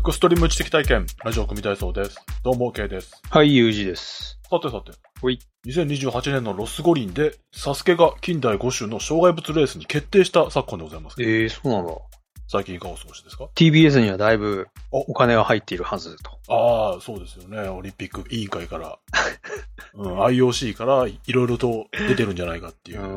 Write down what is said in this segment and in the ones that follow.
クストリーム知的体験、ラジオ組体操です。どうも、K です。 はい、ゆうじです。 さてさて。 ほい。 2028年のロス五輪で、サスケが近代5種の障害物レースに決定した昨今でございます。 そうなんだ。 最近いかがお過ごしですか？ TBS にはだいぶお金が入っているはずと。 ああ、そうですよね。オリンピック委員会から、IOC からいろいろと出てるんじゃないかっていう。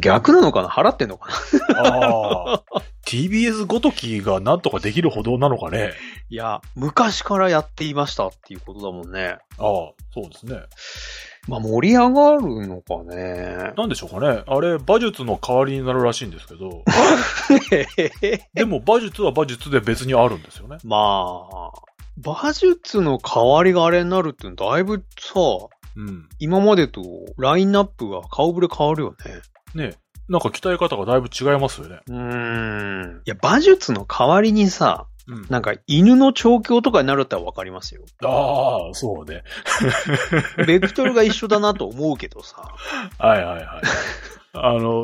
逆なのかな？払ってんのかな？ ああ。TBS ごときがなんとかできるほどなのかね。 いや、昔からやっていましたっていうことだもんね。 ああ、そうですね。 まあ盛り上がるのかね。 なんでしょうかね。あれ、馬術の代わりになるらしいんですけど。でも馬術は馬術で別にあるんですよね。 まあ、馬術の代わりがあれになるっていうのだいぶさ、今までとラインナップが顔ぶれ変わるよね。 ねえ。なんか鍛え方がだいぶ違いますよね。 いや、馬術の代わりにさ、なんか犬の調教とかになるってわかりますよ。 ああ、そうね。 ベクトルが一緒だなと思うけどさ。 はいはいはい。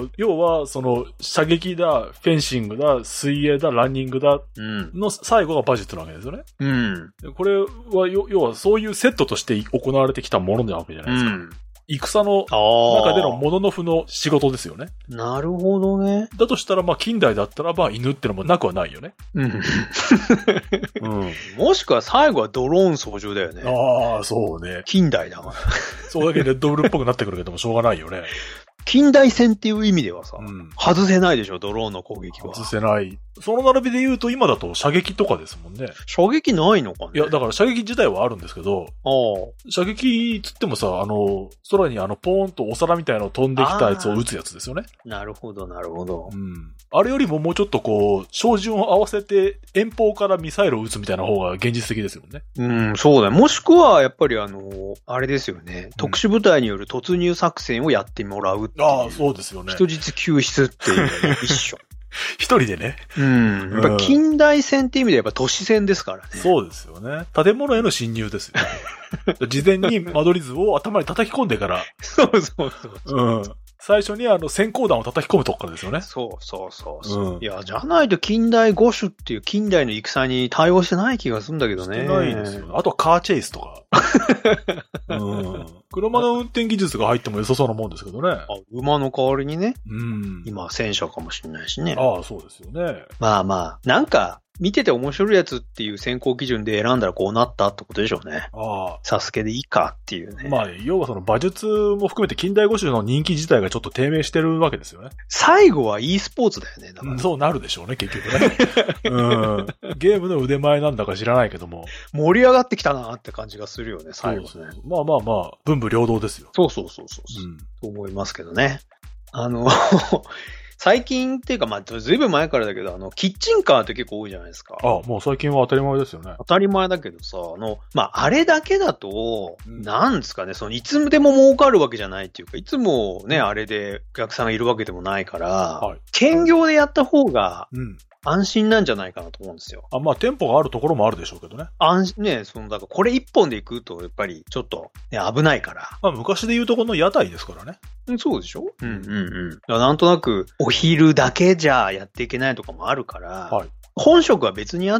要は、射撃だ、フェンシングだ、水泳だ、ランニングだ、の最後が馬術なわけですよね。これは、要はそういうセットとして行われてきたものなわけじゃないですか。戦の中でのモノノフの仕事ですよね。 なるほどね。 だとしたら、近代だったら、犬ってのもなくはないよね。 もしくは最後はドローン操縦だよね。 ああ、そうね。 近代だわ。 そうだけレッドブルっぽくなってくるけどもしょうがないよね。 近代戦っていう意味ではさ、外せないでしょ、ドローンの攻撃は。 外せない。その並びで言うと今だと射撃とかですもんね。 射撃ないのかね？ いや、だから射撃自体はあるんですけど、射撃つってもさ、空にポーンとお皿みたいなの飛んできたやつを撃つやつですよね。 なるほど、なるほど。 あれよりももうちょっと照準を合わせて遠方からミサイルを撃つみたいな方が現実的ですよね。 そうだね。もしくは、やっぱりあれですよね。特殊部隊による突入作戦をやってもらうっていう。 ああ、そうですよね。 人質救出っていうのが一緒。 一人でね。 やっぱ近代戦っていう意味でやっぱ都市戦ですからね。 そうですよね。建物への侵入ですよね。事前に間取り図を頭に叩き込んでから。 そう。 最初に閃光弾を叩き込むとこからですよね。 そう。いや、じゃないと近代五種っていう近代の戦に対応してない気がするんだけどね。 してないですよね。あとはカーチェイスとか。車の運転技術が入っても良さそうなもんですけどね。 馬の代わりにね。今戦車かもしれないしね。 ああ、そうですよね。 まあ、なんか、見てて面白いやつっていう選考基準で選んだらこうなったってことでしょうね。サスケでいいかっていうね。 要は馬術も含めて近代五種の人気自体がちょっと低迷してるわけですよね。 最後は e スポーツだよね。だからそうなるでしょうね、結局ね。ゲームの腕前なんだか知らないけども。 盛り上がってきたなって感じがするよね、最後ね。 そうまあ、文武両道ですよ。 そう。と思いますけどね。最近っていうか、ずいぶん前からだけど、キッチンカーって結構多いじゃないですか。 もう最近は当たり前ですよね。 当たり前だけどさ、あれだけだと、なんですかね、いつでも儲かるわけじゃないっていうか、いつもね、あれでお客さんがいるわけでもないから、兼業でやった方が、安心なんじゃないかなと思うんですよ。 店舗があるところもあるでしょうけどね。 だからこれ一本で行くと、やっぱりちょっと、ね、危ないから。 昔で言うとこの屋台ですからね。 そうでしょ？なんとなく、お昼だけじゃやっていけないとかもあるから、本職は別にあって、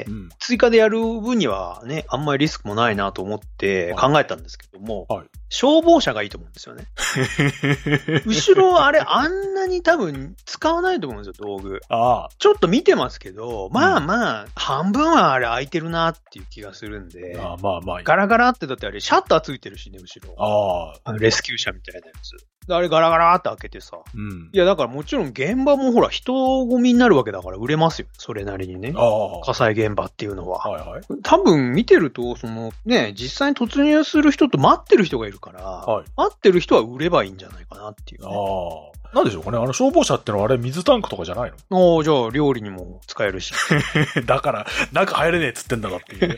追加でやる分にはね、あんまりリスクもないなと思って考えたんですけども、消防車がいいと思うんですよね。後ろあれあんなに多分使わないと思うんですよ、道具。ちょっと見てますけど、半分はあれ開いてるなっていう気がするんで、ガラガラってだってあれシャッターついてるしね、後ろ。レスキュー車みたいなやつ。あれガラガラって開けてさ。いやだからもちろん現場もほら人混みになるわけだから売れますよ。それなりにね。火災現場っていうのは。多分見てると、実際に突入する人と待ってる人がいるから、待ってる人は売ればいいんじゃないかなっていう、ね。 なんでしょうかね。消防車ってのはあれ水タンクとかじゃないの？ じゃあ料理にも使えるし。 だから、中入れねえっつってんだかっていう。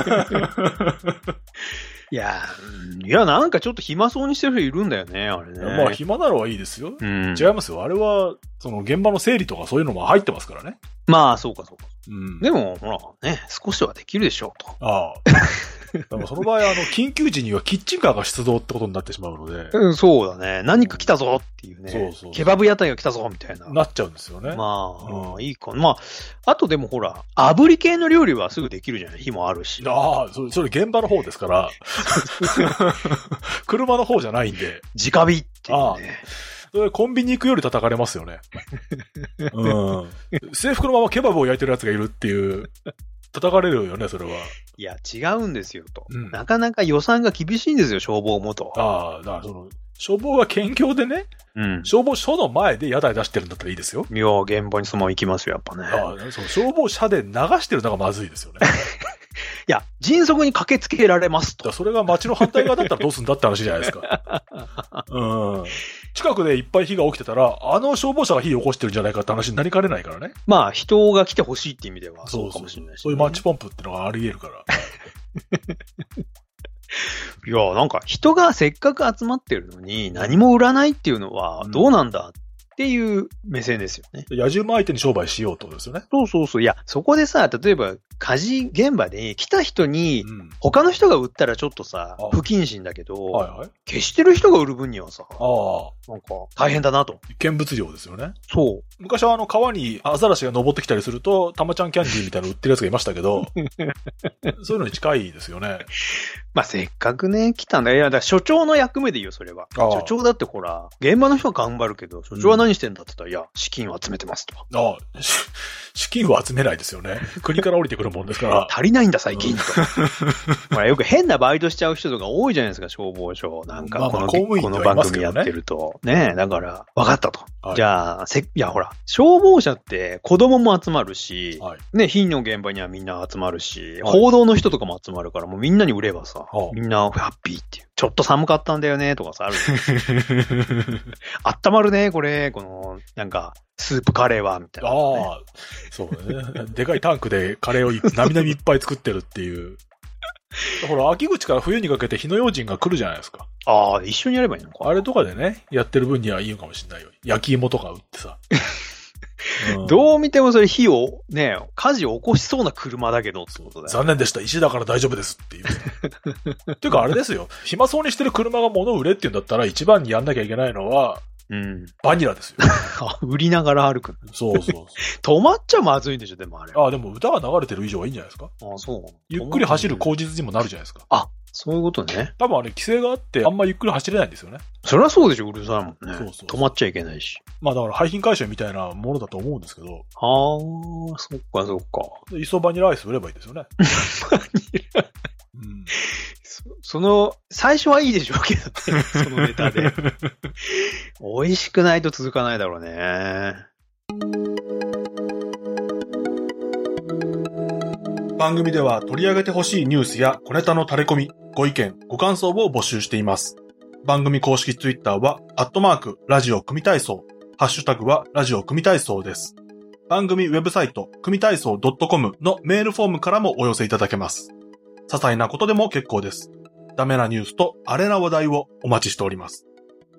いや、なんかちょっと暇そうにしてる人いるんだよね、あれね。 暇なのはいいですよ。違いますよ。あれは、 その現場の整理とかそういうのも入ってますからね。 まあ、そうか。 うん。 でも、ほら、ね、少しはできるでしょうと。 ああ。でもその場合、緊急時にはキッチンカーが出動ってことになってしまうので。 うん、そうだね。何か来たぞっていうね。そう。ケバブ屋台が来たぞみたいな。 なっちゃうんですよね。 まあ、いいか。まあ、あとでもほら、炙り系の料理はすぐできるじゃない。火もあるし。 ああ、それ現場の方ですから。車の方じゃないんで。 直火っていうね。 それコンビニ行くより叩かれますよね。うん。制服のままケバブを焼いてる奴がいるっていう。叩かれるよね、それは。 いや、違うんですよと。なかなか予算が厳しいんですよ、消防もと。 ああ、だから消防が兼業でね、消防署の前で屋台出してるんだったらいいですよ。 いや、現場にそのまま行きますよ、やっぱね。 ああ、消防車で流してるのがまずいですよね。 いや、迅速に駆けつけられますと。 それが街の反対側だったらどうすんだって話じゃないですか。うん。近くでいっぱい火が起きてたら、消防車が火を起こしてるんじゃないかって話になりかねないからね。 まあ、人が来てほしいって意味ではそうかもしれないし、 そういうマッチポンプってのがあり得るから。 いや、なんか人がせっかく集まってるのに何も売らないっていうのはどうなんだっていう目線ですよね。 野獣馬相手に商売しようってことですよね。 そう。いや、そこでさ、例えば火事現場で来た人に、他の人が売ったらちょっとさ、不謹慎だけど、消してる人が売る分にはさ、なんか大変だなと。 見物量ですよね。 そう。 昔は川にアザラシが登ってきたりすると、たまちゃんキャンディーみたいなの売ってるやつがいましたけど、そういうのに近いですよね。 まあ、せっかくね、来たんだ。いや、だから所長の役目でいいよ、それは。所長だってほら、現場の人は頑張るけど、所長は何してんだって言ったら、いや、資金を集めてますと。 資金を集めないですよね。国から降りてくるもんですから。 足りないんだ、最近と。ほら、よく変なバイトしちゃう人とか多いじゃないですか、消防署。なんか、この番組やってると。ねえ、だから、分かったと。じゃあ、いや、ほら、消防車って子供も集まるし、ね、火の現場にはみんな集まるし、報道の人とかも集まるから、もうみんなに売ればさ、みんなハッピーっていう。ちょっと寒かったんだよね、とかさ、ある。温まるね、この、なんか、スープカレーは、みたいな、 ああ、そうね。でかいタンクでカレーをなみなみいっぱい作ってるっていう。ほら、秋口から冬にかけて火の用心が来るじゃないですか。 ああ、一緒にやればいいのか。 あれとかでね、やってる分にはいいのかもしれないよ。焼き芋とか売ってさ。 どう見てもそれ火を、ね、火事を起こしそうな車だけどってことだよ。 残念でした。石だから大丈夫ですっていう。っていうかあれですよ。暇そうにしてる車が物を売れって言うんだったら一番にやんなきゃいけないのは、バニラですよ。 売りながら歩く。 そう。 止まっちゃまずいんでしょ、でもあれ。 でも歌が流れてる以上はいいんじゃないですか。 そう。 ゆっくり走る口実にもなるじゃないですか。 そういうことね。 多分あれ規制があってあんまゆっくり走れないんですよね。 そりゃそうでしょ、うるさいもんね。 そう。 止まっちゃいけないし。 まあだから廃品回収みたいなものだと思うんですけど。 そっか。 磯バニラアイス売ればいいですよね。バニラ最初はいいでしょうけどね。そのネタで。美味しくないと続かないだろうね。 番組では取り上げてほしいニュースや小ネタの垂れ込み、ご意見、ご感想を募集しています。番組公式ツイッターは、ラジオ組体操、ハッシュタグはラジオ組体操です。番組ウェブサイト、組体操 .com のメールフォームからもお寄せいただけます。些細なことでも結構です。ダメなニュースとアレな話題をお待ちしております。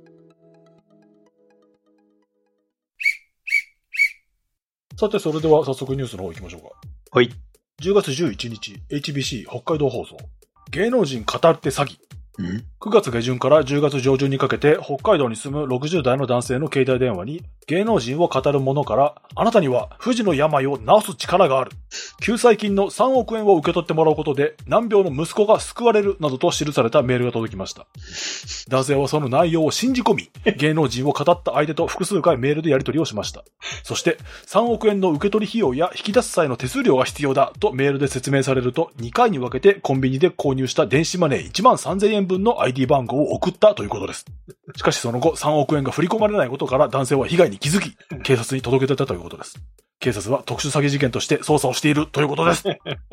さて、それでは早速ニュースの方行きましょうか。 はい。 10月11日、HBC 北海道放送。芸能人語って詐欺。9月下旬から10月上旬にかけて北海道に住む60代の男性の携帯電話に芸能人を語る者からあなたには不治の病を治す力がある。救済金の3億円を受け取ってもらうことで難病の息子が救われるなどと記されたメールが届きました。男性はその内容を信じ込み、芸能人を語った相手と複数回メールでやり取りをしました。そして3億円の受け取り費用や引き出す際の手数料が必要だとメールで説明されると2回に分けてコンビニで購入した電子マネー13,000円分の ID 番号を送ったということです。しかしその後3億円が振り込まれないことから男性は被害に気づき、警察に届け出たということです。警察は特殊詐欺事件として捜査をしているということです。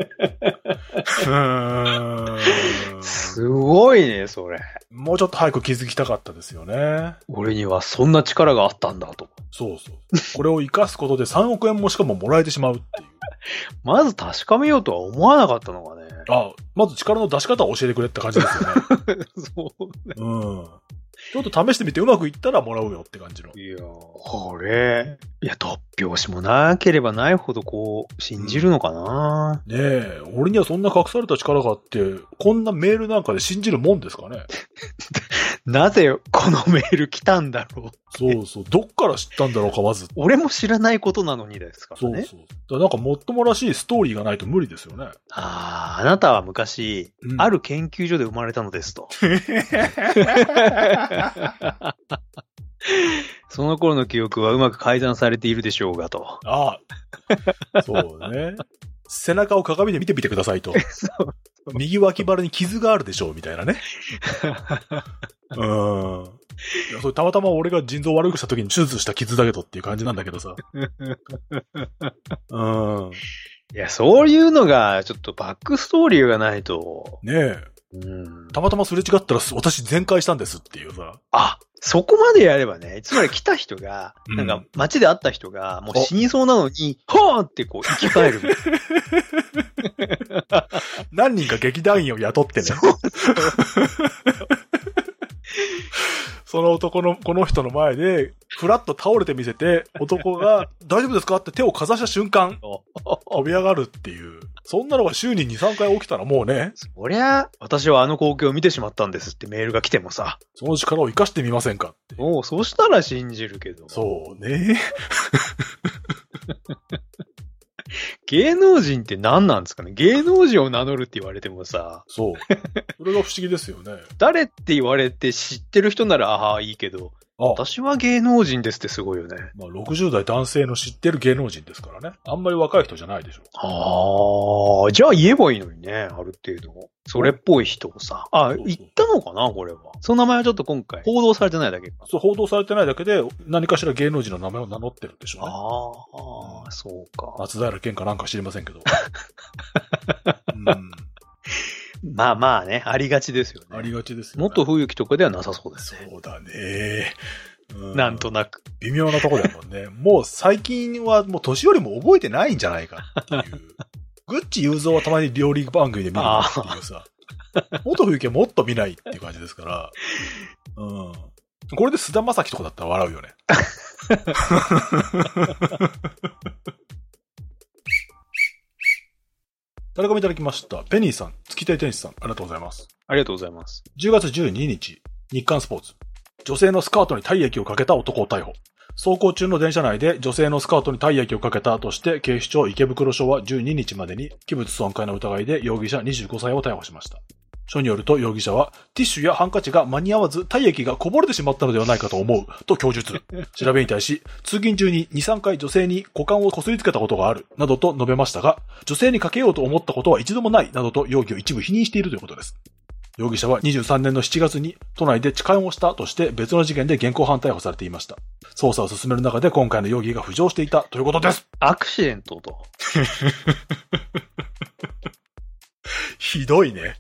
すごいね、それ。 もうちょっと早く気づきたかったですよね。 俺にはそんな力があったんだと。 そう。これを生かすことで3億円もしかももらえてしまうっていう。 まず確かめようとは思わなかったのがね。 まず力の出し方を教えてくれって感じですよね。 そうね。 ちょっと試してみてうまくいったらもらうよって感じの。 いや、これ、突拍子もなければないほどこう、信じるのかな、 ねえ、俺にはそんな隠された力があって、こんなメールなんかで信じるもんですかね。 なぜこのメール来たんだろう。 そうそう。どっから知ったんだろうか、まず。 俺も知らないことなのにですからね。 そうそう。だからなんかもっともらしいストーリーがないと無理ですよね。 あなたは昔、ある研究所で生まれたのですと。その頃の記憶はうまく改ざんされているでしょうがと。 ああ。そうね。背中を鏡で見てみてくださいと。そう右脇腹に傷があるでしょうみたいなね。いやそれたまたま俺が腎臓を悪くした時に手術した傷だけどっていう感じなんだけどさ。 いや、そういうのがちょっとバックストーリーがないと。 ねえ。たまたますれ違ったら私全開したんですっていうさ。 あ、そこまでやればね、つまり来た人が、なんか街で会った人がもう死にそうなのに、ほーってこう生き返る。 何人か劇団員を雇ってね。その男の、この人の前で、ふらっと倒れてみせて、男が、大丈夫ですかって手をかざした瞬間、飛び上がるっていう。そんなのが週に2、3回起きたらもうね。 そりゃ、私はあの光景を見てしまったんですってメールが来てもさ。 その力を生かしてみませんかって。 そうしたら信じるけど。 そうね。 芸能人って何なんですかね。芸能人を名乗るって言われてもさ。 そう。それが不思議ですよね。 誰って言われて知ってる人ならああいいけど、私は芸能人ですってすごいよね。 まあ60代男性の知ってる芸能人ですからね。あんまり若い人じゃないでしょ。 じゃあ言えばいいのにね、ある程度。それっぽい人をさ。言ったのかなこれは。その名前はちょっと今回報道されてないだけか。 そう、報道されてないだけで何かしら芸能人の名前を名乗ってるんでしょうね。 そうか。 松平健かなんか知りませんけど。 まあまあね、ありがちですよね。 ありがちですよね。もっと冬雪とかではなさそうですね。 そうだね。 なんとなく。 微妙なところだもんね。もう最近はもう年寄りも覚えてないんじゃないかっていう。グッチ雄三はたまに料理番組で見るっていうさ。元冬雪はもっと見ないっていう感じですから。これで菅田将暉とかだったら笑うよね。タレコミいただきました。ペニーさん、月亭天使さん、ありがとうございます。 ありがとうございます。 10月12日、日刊スポーツ。女性のスカートに体液をかけた男を逮捕。走行中の電車内で女性のスカートに体液をかけたとして警視庁池袋署は12日までに器物損壊の疑いで容疑者25歳を逮捕しました。署によると容疑者はティッシュやハンカチが間に合わず体液がこぼれてしまったのではないかと思うと供述。調べに対し通勤中に 2,3 回女性に股間をこすりつけたことがあるなどと述べましたが、女性にかけようと思ったことは一度もないなどと容疑を一部否認しているということです。容疑者は23年の7月に都内で痴漢をしたとして別の事件で現行犯逮捕されていました。捜査を進める中で今回の容疑が浮上していたということです。 アクシデントと。 ひどいね。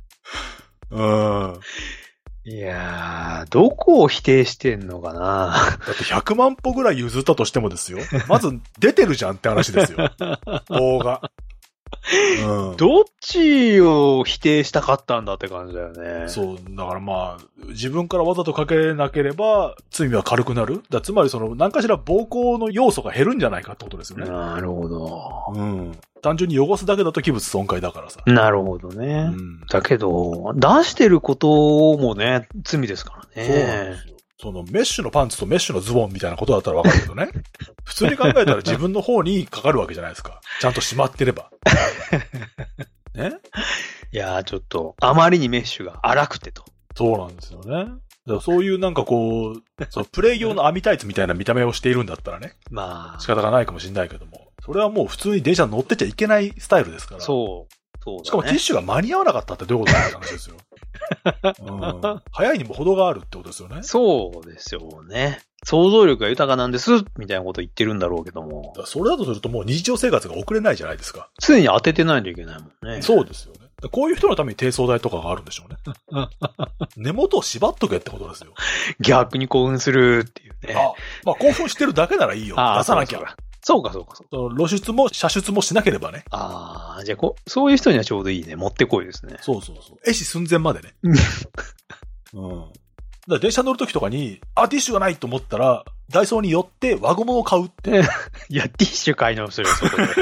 いやー、どこを否定してんのかな。 だって100万歩ぐらい譲ったとしてもですよ。まず出てるじゃんって話ですよ。動画。 どっちを否定したかったんだって感じだよね。 そう。だからまあ、自分からわざとかけなければ罪は軽くなる。つまり何かしら暴行の要素が減るんじゃないかってことですよね。 なるほど。 単純に汚すだけだと器物損壊だからさ。 なるほどね。だけど、出してることもね、罪ですからね。そうなんですよ。 メッシュのパンツとメッシュのズボンみたいなことだったらわかるけどね。普通に考えたら自分の方にかかるわけじゃないですか。ちゃんとしまってれば。ね。 いやーちょっと、あまりにメッシュが荒くてと。 そうなんですよね。だからそういうなんかプレイ用の網タイツみたいな見た目をしているんだったらね。まあ。仕方がないかもしれないけども。それはもう普通に電車に乗ってちゃいけないスタイルですから。そう。そうだね。しかもティッシュが間に合わなかったってどういうことだって話ですよ。早いにも程があるってことですよね。そうですよね。想像力が豊かなんですみたいなこと言ってるんだろうけども。それだとするともう日常生活が送れないじゃないですか。常に当ててないといけないもんね。そうですよね。こういう人のために低層台とかがあるんでしょうね。根元を縛っとけってことですよ。逆に興奮するっていうね。まあ興奮してるだけならいいよ。出さなきゃ。そうか。露出も射出もしなければね。じゃあそういう人にはちょうどいいね。持ってこいですね。そう。絵師寸前までね。 ら電車乗るときとかに、ティッシュがないと思ったら、ダイソーに寄って輪ゴムを買うって。 いや、ティッシュ買い直すよ、そこで。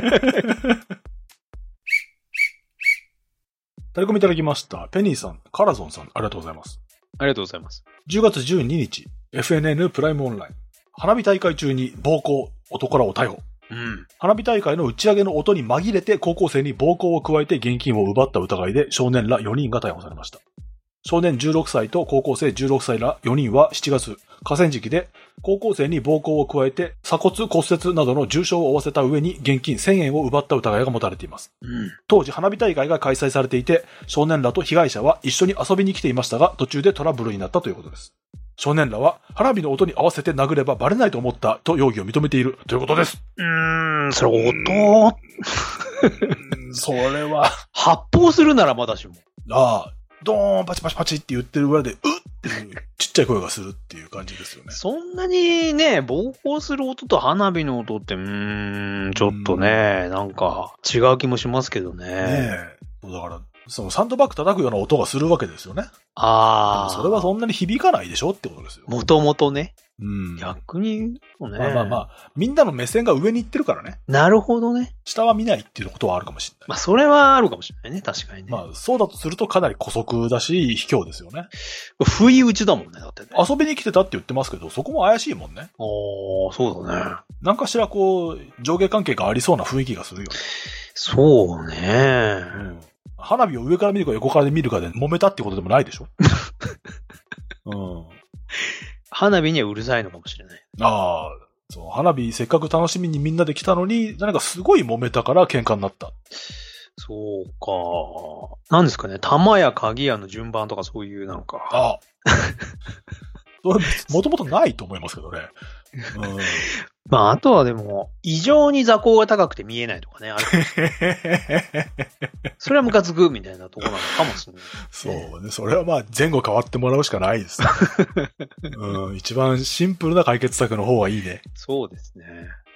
タレコミいただきました。ペニーさん、カラゾンさん、ありがとうございます。 ありがとうございます。 10月12日、FNN プライムオンライン。花火大会中に暴行、男らを逮捕。花火大会の打ち上げの音に紛れて高校生に暴行を加えて現金を奪った疑いで少年ら4人が逮捕されました。少年16歳と高校生16歳ら4人は7月、河川敷で高校生に暴行を加えて鎖骨骨折などの重傷を負わせた上に現金1000円を奪った疑いが持たれています。当時花火大会が開催されていて、少年らと被害者は一緒に遊びに来ていましたが、途中でトラブルになったということです。少年らは花火の音に合わせて殴ればバレないと思ったと容疑を認めているということです。 それ音それは。 発砲するならまだしも。 ドーンパチパチパチって言ってる裏で、っていうちっちゃい声がするっていう感じですよね。 そんなにね、暴行する音と花火の音って、ちょっとね、なんか違う気もしますけどね。 だから、そのサンドバッグ叩くような音がするわけですよね。それはそんなに響かないでしょってことですよ。 もともとね。逆に言うとね。 みんなの目線が上に行ってるからね。 なるほどね。 下は見ないっていうことはあるかもしれない。 それはあるかもしれないね。確かにね。 そうだとするとかなり姑息だし、卑怯ですよね。 不意打ちだもんね、だってね。 遊びに来てたって言ってますけど、そこも怪しいもんね。 そうだね。 なんかしら上下関係がありそうな雰囲気がするよね。 そうね。 花火を上から見るか横から見るかで揉めたってことでもないでしょ。 花火にはうるさいのかもしれない。 そう、花火せっかく楽しみにみんなで来たのに、何かすごい揉めたから喧嘩になった。 そうか。なんですかね、玉や鍵屋の順番とかそういうなんか。 それもともとないと思いますけどね。 あとはでも、異常に座高が高くて見えないとかね、あるかもしれない。それはムカつくみたいなところなのかもしれない。 そうね。それは前後変わってもらうしかないです、ね。一番シンプルな解決策の方がいいね。 そうですね。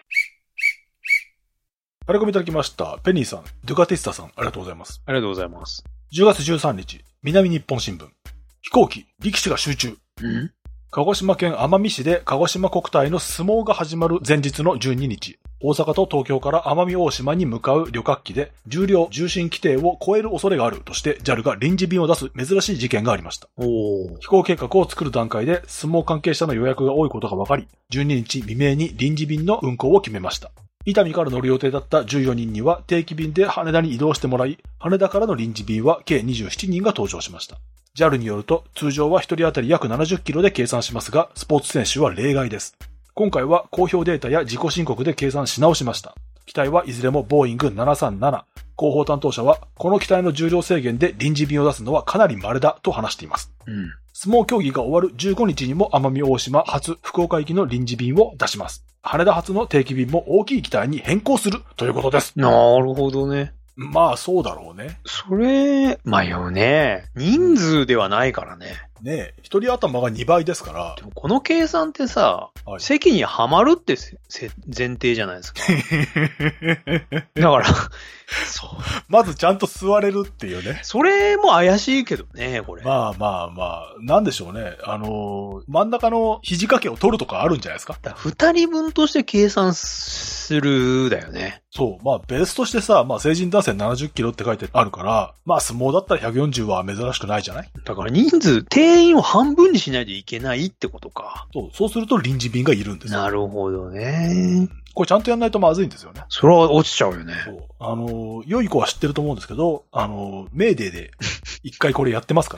タレコミいただきました。ペニーさん、ドゥカティスタさん、ありがとうございます。 ありがとうございます。 10月13日、南日本新聞。飛行機、力士が集中。鹿児島県奄美市で鹿児島国体の相撲が始まる前日の12日、大阪と東京から奄美大島に向かう旅客機で重量重心規定を超える恐れがあるとして JAL が臨時便を出す珍しい事件がありました。飛行計画を作る段階で相撲関係者の予約が多いことが分かり、12日未明に臨時便の運航を決めました。伊丹から乗る予定だった14人には定期便で羽田に移動してもらい、羽田からの臨時便は計27人が搭乗しました。JAL によると、通常は1人当たり約70キロで計算しますが、スポーツ選手は例外です。今回は公表データや自己申告で計算し直しました。機体はいずれもボーイング737。広報担当者は、この機体の重量制限で臨時便を出すのはかなり稀だと話しています。相撲競技が終わる15日にも奄美大島発福岡行きの臨時便を出します。羽田発の定期便も大きい機体に変更するということです。 なるほどね。 そうだろうね。 それ、よね。人数ではないからね。 一人頭が2倍ですから。 でもこの計算ってさ、席にはまるって前提じゃないですか。だから、 そう。まずちゃんと座れるっていうね。 それも怪しいけどね、これ。 なんでしょうね。真ん中の肘掛けを取るとかあるんじゃないですか。 2人分として計算するだよね。 そう。ベースとしてさ、成人男性70キロって書いてあるから、相撲だったら140は珍しくないじゃない？ だから人数、定員を半分にしないといけないってことか。 そうすると臨時便がいるんですよ。 なるほどね。 これちゃんとやんないとまずいんですよね。 それは落ちちゃうよね。 そう。良い子は知ってると思うんですけど、メーデーで一回これやってますから。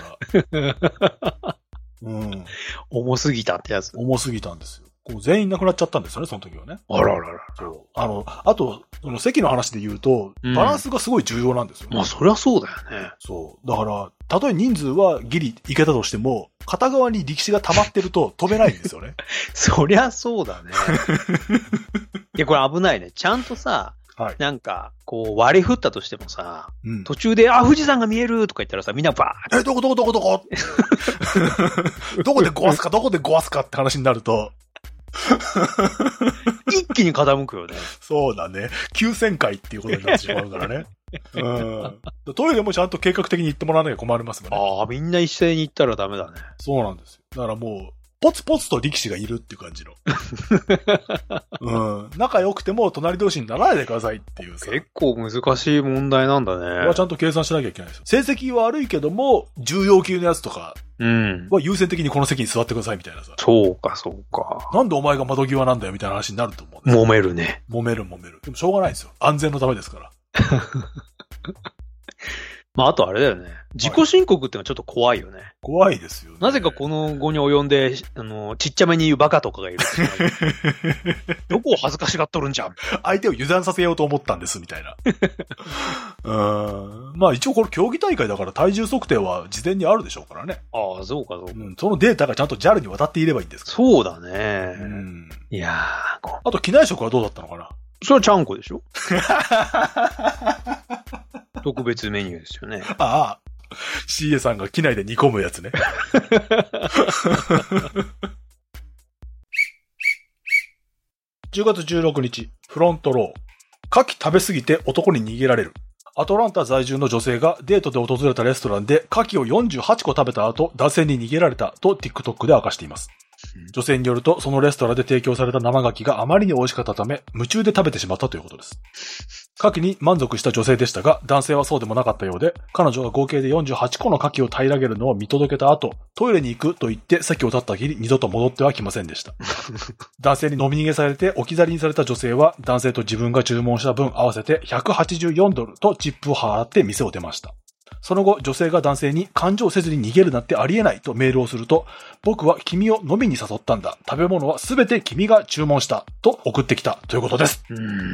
重すぎたってやつ。 重すぎたんですよ。全員亡くなっちゃったんですよね、その時はね。 あららら。 そう。あと、その席の話で言うと、バランスがすごい重要なんですよね。 そりゃそうだよね。 そう。だから、たとえ人数はギリいけたとしても、片側に力士が溜まってると飛べないんですよね。 そりゃそうだね。いや、これ危ないね。ちゃんとさ、なんか、割り振ったとしてもさ、途中で、富士山が見えるとか言ったらさ、みんなバーって。 どこどこどこでごわすかって話になると、 一気に傾くよね。 そうだね。急旋回っていうことになってしまうからね。うん。トイレもちゃんと計画的に行ってもらわなきゃ困りますもんね。 ああ、みんな一斉に行ったらダメだね。 そうなんですよ。だからもう、ポツポツと力士がいるっていう感じの。うん。仲良くても隣同士にならないでくださいっていうさ。 結構難しい問題なんだね。これはちゃんと計算しなきゃいけないですよ。成績は悪いけども、重要級のやつとかは優先的にこの席に座ってくださいみたいなさ。 そうか、そうか。 なんでお前が窓際なんだよみたいな話になると思う。 揉めるね。 揉める。でもしょうがないですよ。安全のためですから。 まあ、あとあれだよね。自己申告ってのはちょっと怖いよね。 怖いですよね。 なぜかこの後に及んで、ちっちゃめに言うバカとかがいる。どこを恥ずかしがっとるんじゃん。 相手を油断させようと思ったんです、みたいな。まあ一応これ競技大会だから体重測定は事前にあるでしょうからね。 ああ、そうか。 そのデータがちゃんと JAL に渡っていればいいんですから。 そうだね。いやー。 あと機内食はどうだったのかな？ それはちゃんこでしょ特別メニューですよね。 ああ。CA さんが機内で煮込むやつね。10月16日、フロントロー。牡蠣食べ過ぎて男に逃げられる。アトランタ在住の女性がデートで訪れたレストランで牡蠣を48個食べた後、男性に逃げられたと TikTok で明かしています。女性によると、そのレストランで提供された生牡蠣があまりに美味しかったため、夢中で食べてしまったということです。牡蠣に満足した女性でしたが、男性はそうでもなかったようで、彼女が合計で48個の牡蠣を平らげるのを見届けた後、トイレに行くと言って席を立ったきり二度と戻ってはきませんでした。男性に飲み逃げされて置き去りにされた女性は、男性と自分が注文した分合わせて$184とチップを払って店を出ました。その後、女性が男性に感情せずに逃げるなんてありえないとメールをすると、僕は君を飲みに誘ったんだ。食べ物はすべて君が注文した。と送ってきたということです。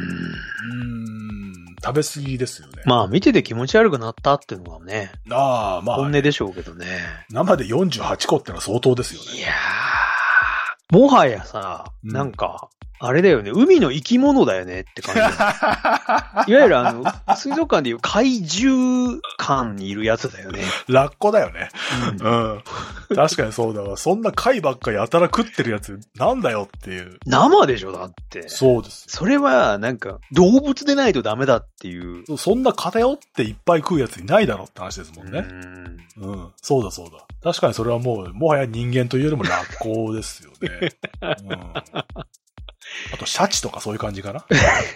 食べ過ぎですよね。 まあ見てて気持ち悪くなったっていうのはね。 まあ。 本音でしょうけどね。 生で48個ってのは相当ですよね。 いやー。もはやさ、なんか、あれだよね。海の生き物だよねって感じ。いわゆる水族館でいう怪獣館にいるやつだよね。 ラッコだよね。確かにそうだわ。そんな貝ばっかりやたら食ってるやつなんだよっていう。 生でしょだって。 そうです。 それはなんか動物でないとダメだっていう。 そんな偏っていっぱい食うやついないだろって話ですもんね。そうだ。確かにそれはもはや人間というよりもラッコですよね。あと、シャチとかそういう感じかな。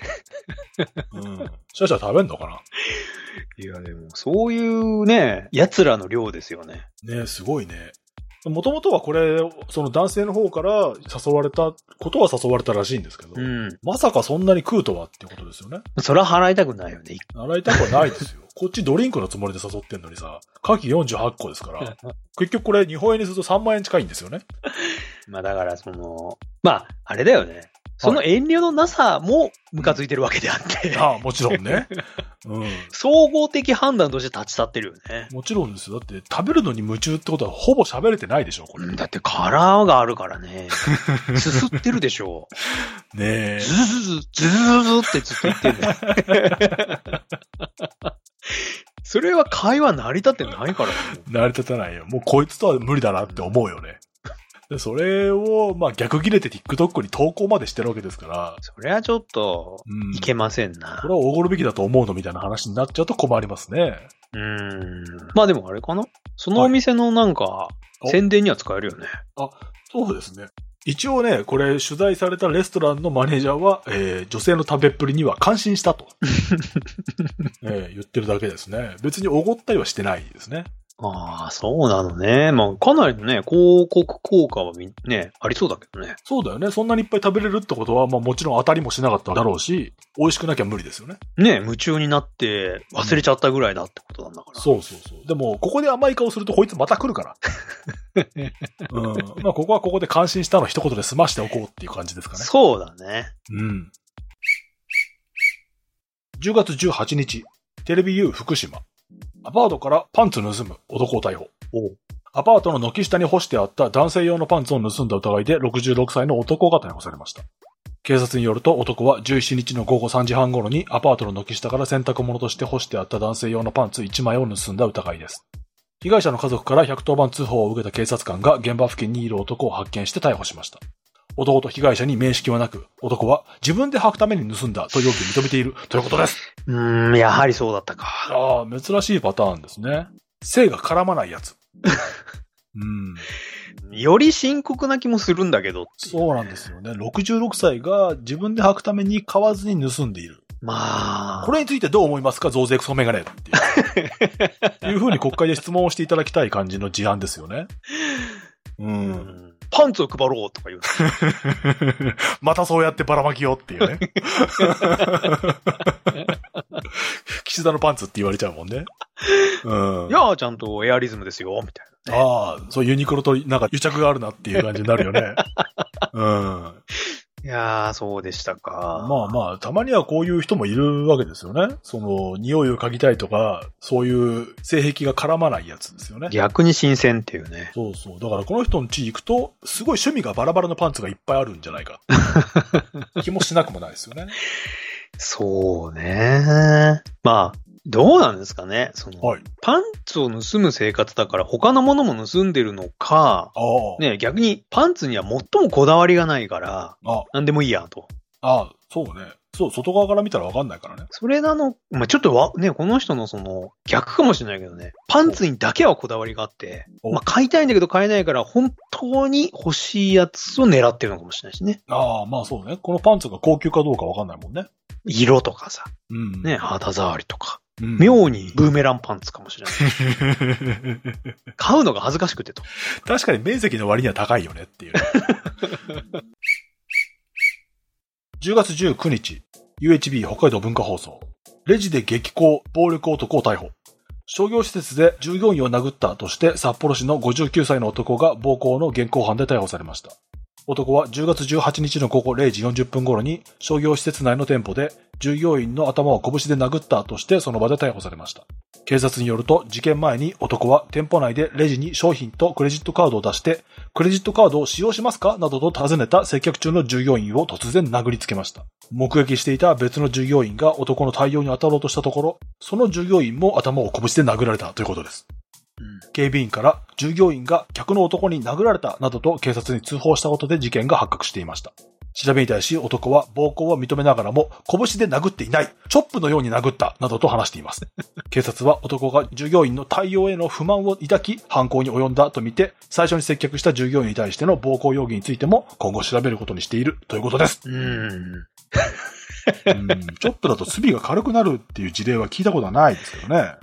シャチは食べんのかな。 いや、でも、そういうね、奴らの量ですよね。 ね、すごいね。もともとはこれ、その男性の方から誘われたことは誘われたらしいんですけど、まさかそんなに食うとはっていうことですよね。 それは払いたくないよね。 払いたくはないですよ。こっちドリンクのつもりで誘ってんのにさ、牡蠣48個ですから、結局これ日本円にすると3万円近いんですよね。 まあだからあれだよね。その遠慮のなさもムカついてるわけであって。 もちろんね。 総合的判断として立ち去ってるよね。 もちろんですよ。だって食べるのに夢中ってことはほぼ喋れてないでしょ、これ。 だって殻があるからね。すすってるでしょ。 ねえ。 ズズズってずっと言ってるね。それは会話成り立ってないからね。 成り立たないよ。もうこいつとは無理だなって思うよね。でそれを、逆切れて TikTok に投稿までしてるわけですから。 それはちょっと、いけませんな。 これはおごるべきだと思うのみたいな話になっちゃうと困りますね。 まあでもあれかな？そのお店の宣伝には使えるよね。 そうですね。一応ね、これ取材されたレストランのマネージャーは、女性の食べっぷりには感心したと、言ってるだけですね。別におごったりはしてないですね。 ああ、そうなのね。かなりのね、広告効果はね、ありそうだけどね。 そうだよね。そんなにいっぱい食べれるってことは、もちろん当たりもしなかっただろうし、美味しくなきゃ無理ですよね。 ね、夢中になって忘れちゃったぐらいだってことなんだから。 そう。でも、ここで甘い顔するとこいつまた来るから。ここはここで感心したの一言で済ましておこうっていう感じですかね。 そうだね。 10月18日、テレビ U 福島。アパートからパンツ盗む男を逮捕。アパートの軒下に干してあった男性用のパンツを盗んだ疑いで66歳の男が逮捕されました。警察によると男は17日の午後3時半頃にアパートの軒下から洗濯物として干してあった男性用のパンツ1枚を盗んだ疑いです。被害者の家族から110番通報を受けた警察官が現場付近にいる男を発見して逮捕しました。 男と被害者に面識はなく、男は自分で履くために盗んだと容疑を認めているということです。 やはりそうだったか。 ああ、珍しいパターンですね。性が絡まないやつ。 より深刻な気もするんだけど。 そうなんですよね。66歳が自分で履くために買わずに盗んでいる。 まあ。 これについてどう思いますか、増税クソメガネっていうふうに国会で質問をしていただきたい感じの事案ですよね。 パンツを配ろうとか言う。 またそうやってばらまきよっていうね。岸田のパンツって言われちゃうもんね。 いや、ちゃんとエアリズムですよ、みたいな、ね。ああ、そうユニクロとなんか癒着があるなっていう感じになるよね。 いやー、そうでしたか。 まあまあ、たまにはこういう人もいるわけですよね。その、匂いを嗅ぎたいとか、そういう性癖が絡まないやつですよね。 逆に新鮮っていうね。 そうそう。だからこの人の地行くと、すごい趣味がバラバラのパンツがいっぱいあるんじゃないか。気もしなくもないですよね。 そうね。まあ、どうなんですかね。 はい、 パンツを盗む生活だから他のものも盗んでるのか、ね、逆にパンツには最もこだわりがないから、なんでもいいやと。 そうね。そう、外側から見たらわかんないからね。 それなの、まあ、ちょっとね、この人の逆かもしれないけどね、パンツにだけはこだわりがあって、まあ、買いたいんだけど買えないから、本当に欲しいやつを狙ってるのかもしれないしね。 まあそうね。このパンツが高級かどうかわかんないもんね。 色とかさ、ね、肌触りとか。妙にブーメランパンツかもしれない。買うのが恥ずかしくてと。 確かに面積の割には高いよねっていう。10月19日、UHB 北海道文化放送。レジで激高、暴力男を逮捕。商業施設で従業員を殴ったとして札幌市の59歳の男が暴行の現行犯で逮捕されました。男は10月18日の午後0時40分頃に商業施設内の店舗で従業員の頭を拳で殴ったとしてその場で逮捕されました。警察によると事件前に男は店舗内でレジに商品とクレジットカードを出してクレジットカードを使用しますかなどと尋ねた接客中の従業員を突然殴りつけました。目撃していた別の従業員が男の対応に当たろうとしたところ、その従業員も頭を拳で殴られたということです。警備員から従業員が客の男に殴られたなどと警察に通報したことで事件が発覚していました。調べに対し男は暴行を認めながらも拳で殴っていない、チョップのように殴ったなどと話しています。警察は男が従業員の対応への不満を抱き犯行に及んだとみて最初に接客した従業員に対しての暴行容疑についても今後調べることにしているということです。チョップだと罪が軽くなるっていう事例は聞いたことはないですけどね。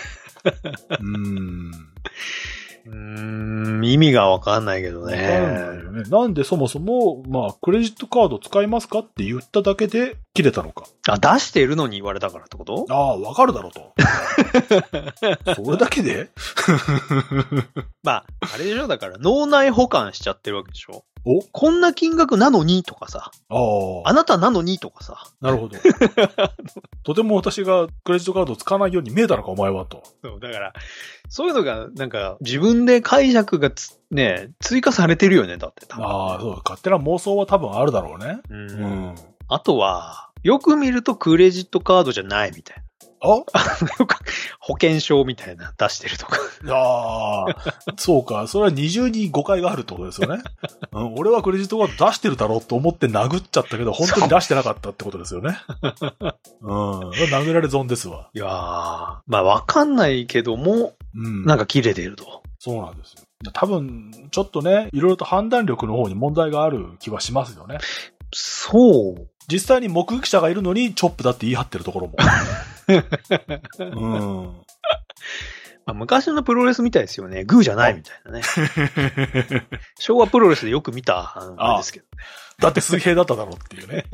意味がわかんないけどね。 わかんないよね。なんでそもそも、クレジットカード使いますかって言っただけで切れたのか。 出してるのに言われたからってこと？ わかるだろうと。それだけであれでしょ、だから脳内保管しちゃってるわけでしょ。こんな金額なのにとかさ。あなたなのにとかさ。 なるほど。とても私がクレジットカードを使わないように見えたのかお前はと。 そう、だから、そういうのが、なんか、自分で解釈が追加されてるよね、だって。 そう、勝手な妄想は多分あるだろうね。 あとは、よく見るとクレジットカードじゃないみたいな。保険証みたいな出してるとか。 そうか。それは二重に誤解があるってことですよね。俺はクレジットカード出してるだろうと思って殴っちゃったけど、本当に出してなかったってことですよね。殴られ損ですわ。 いやー、わかんないけども、なんか切れてると。 そうなんですよ。多分、ちょっとね、いろいろと判断力の方に問題がある気はしますよね。 そう。 実際に目撃者がいるのにチョップだって言い張ってるところも。 昔のプロレスみたいですよね。グーじゃないみたいなね。昭和プロレスでよく見たあれですけどね。 だって水平だっただろうっていうね。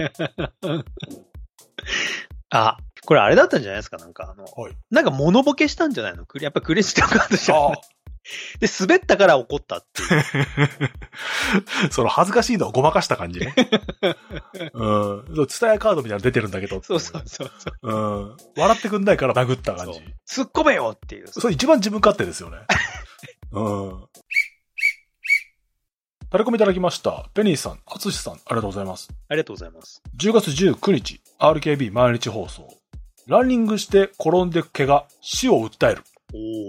これあれだったんじゃないですか、なんかなんかモノボケしたんじゃないの？やっぱクレジットカードじゃない。で、滑ったから怒ったっていう。 その恥ずかしいのをごまかした感じね。ツタヤカードみたいなの出てるんだけど。 そう。 笑ってくんないから殴った感じ。 突っ込めよっていう。 それ一番自分勝手ですよね。タレコミいただきました。ペニーさん、アツシさん、ありがとうございます。 ありがとうございます。 10月19日、RKB 毎日放送。ランニングして転んで怪我、死を訴える。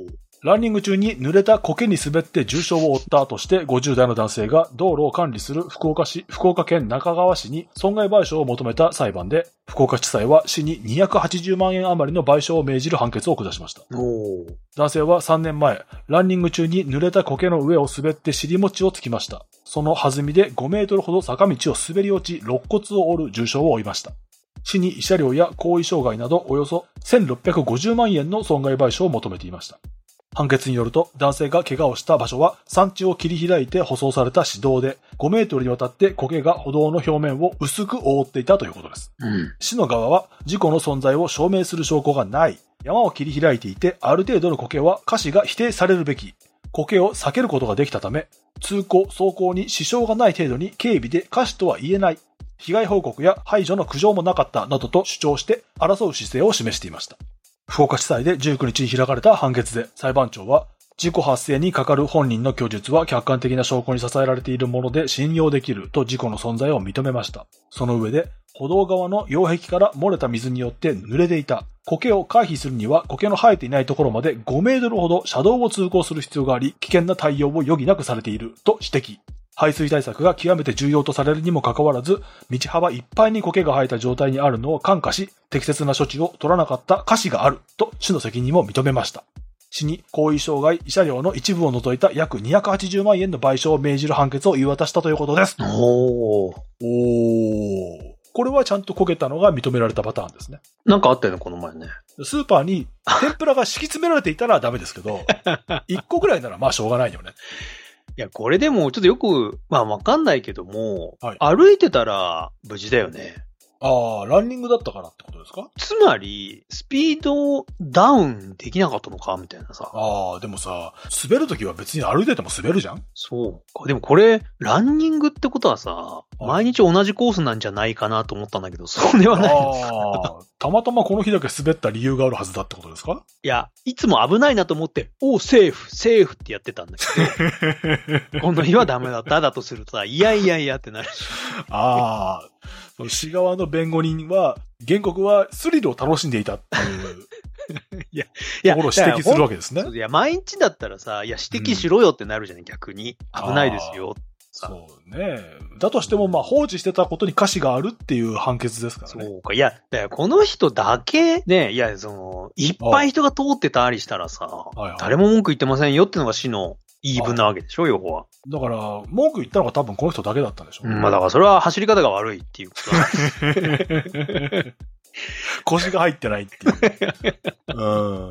ランニング中に濡れた苔に滑って重傷を負ったとして50代の男性が道路を管理する福岡県中川市に損害賠償を求めた裁判で、福岡地裁は市に280万円余りの賠償を命じる判決を下しました。男性は3年前、ランニング中に濡れた苔の上を滑って尻餅をつきました。その弾みで5メートルほど坂道を滑り落ち、肋骨を折る重傷を負いました。市に慰謝料や行為障害などおよそ1650万円の損害賠償を求めていました。判決によると、男性が怪我をした場所は山地を切り開いて舗装された市道で、5メートルにわたって苔が歩道の表面を薄く覆っていたということです。市の側は事故の存在を証明する証拠がない。山を切り開いていて、ある程度の苔は瑕疵が否定されるべき。苔を避けることができたため、通行・走行に支障がない程度に軽微で瑕疵とは言えない。被害報告や排除の苦情もなかったなどと主張して争う姿勢を示していました。福岡地裁で19日に開かれた判決で裁判長は、事故発生にかかる本人の供述は客観的な証拠に支えられているもので信用できると事故の存在を認めました。その上で、歩道側の擁壁から漏れた水によって濡れていた。苔を回避するには苔の生えていないところまで5メートルほど車道を通行する必要があり、危険な対応を余儀なくされていると指摘。排水対策が極めて重要とされるにもかかわらず、道幅いっぱいに苔が生えた状態にあるのを看過し、適切な処置を取らなかった瑕疵があると市の責任も認めました。市に行為障害慰謝料の一部を除いた約280万円の賠償を命じる判決を言い渡したということです。これはちゃんと焦げたのが認められたパターンですね。 なんかあったよね、この前ね。 スーパーに天ぷらが敷き詰められていたらダメですけど、1個ぐらいならまあしょうがないよね。 いや、これでもちょっとよく、まあわかんないけども、はい、歩いてたら無事だよね。 ああ、ランニングだったからってことですか？ つまり、スピードダウンできなかったのかみたいなさ。 ああ、でもさ、滑るときは別に歩いてても滑るじゃん？ そうか。でもこれ、ランニングってことはさ、毎日同じコースなんじゃないかなと思ったんだけど、そうではないですか。 ああ、たまたまこの日だけ滑った理由があるはずだってことですか？ いや、いつも危ないなと思って、セーフってやってたんだけど、この日はダメだっただとするとさ、いやってなるし。 ああ。市側の弁護人は、原告はスリルを楽しんでいたっていうところを指摘するわけですね。 いや、毎日だったらさ、いや、指摘しろよってなるじゃん、逆に。危ないですよ。 そうね。だとしても、まあ、放置してたことに瑕疵があるっていう判決ですからね。 そうか。いや、この人だけ、ね、いや、いっぱい人が通ってたりしたらさ、誰も文句言ってませんよってのが市の言い分なわけでしょ、要は。 だから、文句言ったのが多分この人だけだったんでしょ。 まあだからそれは走り方が悪いっていうことだ。 腰が入ってないっていう。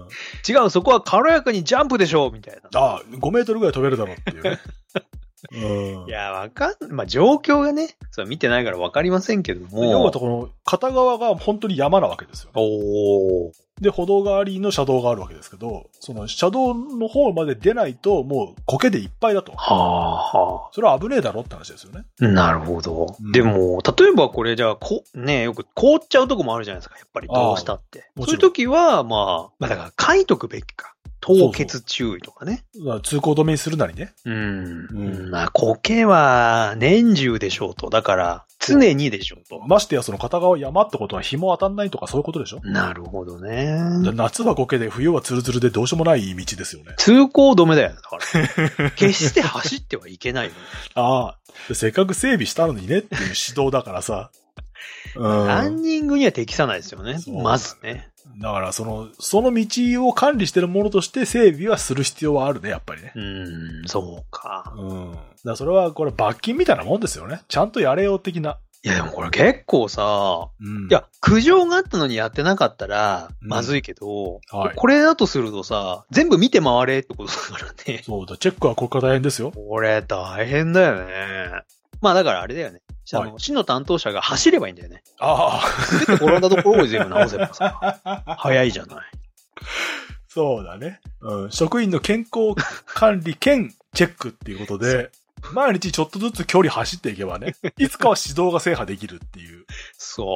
違う、そこは軽やかにジャンプでしょみたいな。 ああ、5メートルぐらい飛べるだろうっていうね。 いや、まあ、状況がね、それ見てないからわかりませんけども。 要はこの、片側が本当に山なわけですよ、ね。で、歩道側にの車道があるわけですけど、その車道の方まで出ないと、もう苔でいっぱいだと。それは危ねえだろって話ですよね。 なるほど。でも、例えばこれじゃあ、ね、よく凍っちゃうとこもあるじゃないですか、やっぱりどうしたって。そういう時は、まあ、だから書いとくべきか。凍結注意とかね。 通行止めにするなりね。 まあ、苔は年中でしょうと。だから、常にでしょうと。 ましてやその片側山ってことは日も当たんないとかそういうことでしょ？ なるほどね。 夏は苔で冬はツルツルでどうしようもない道ですよね。 通行止めだよね。だから。決して走ってはいけないよね。 ああ。せっかく整備したのにねっていう指導だからさ。 ランニングには適さないですよね。まずね。 だからその道を管理してるものとして整備はする必要はあるね、やっぱりね。 そうか。 だからそれはこれ罰金みたいなもんですよね。ちゃんとやれよ的な。 いやでもこれ結構さ、いや、苦情があったのにやってなかったら、まずいけど、これだとするとさ、全部見て回れってことだからね。 そうだ、チェックはここから大変ですよ。 これ大変だよね。まあだからあれだよね。市の担当者が走ればいいんだよね。ああ。すべて転んだところを全部直せばさ、早いじゃない。 そうだね。職員の健康管理兼チェックっていうことで、毎日ちょっとずつ距離走っていけばね、いつかは指導が制覇できるっていう。 そう。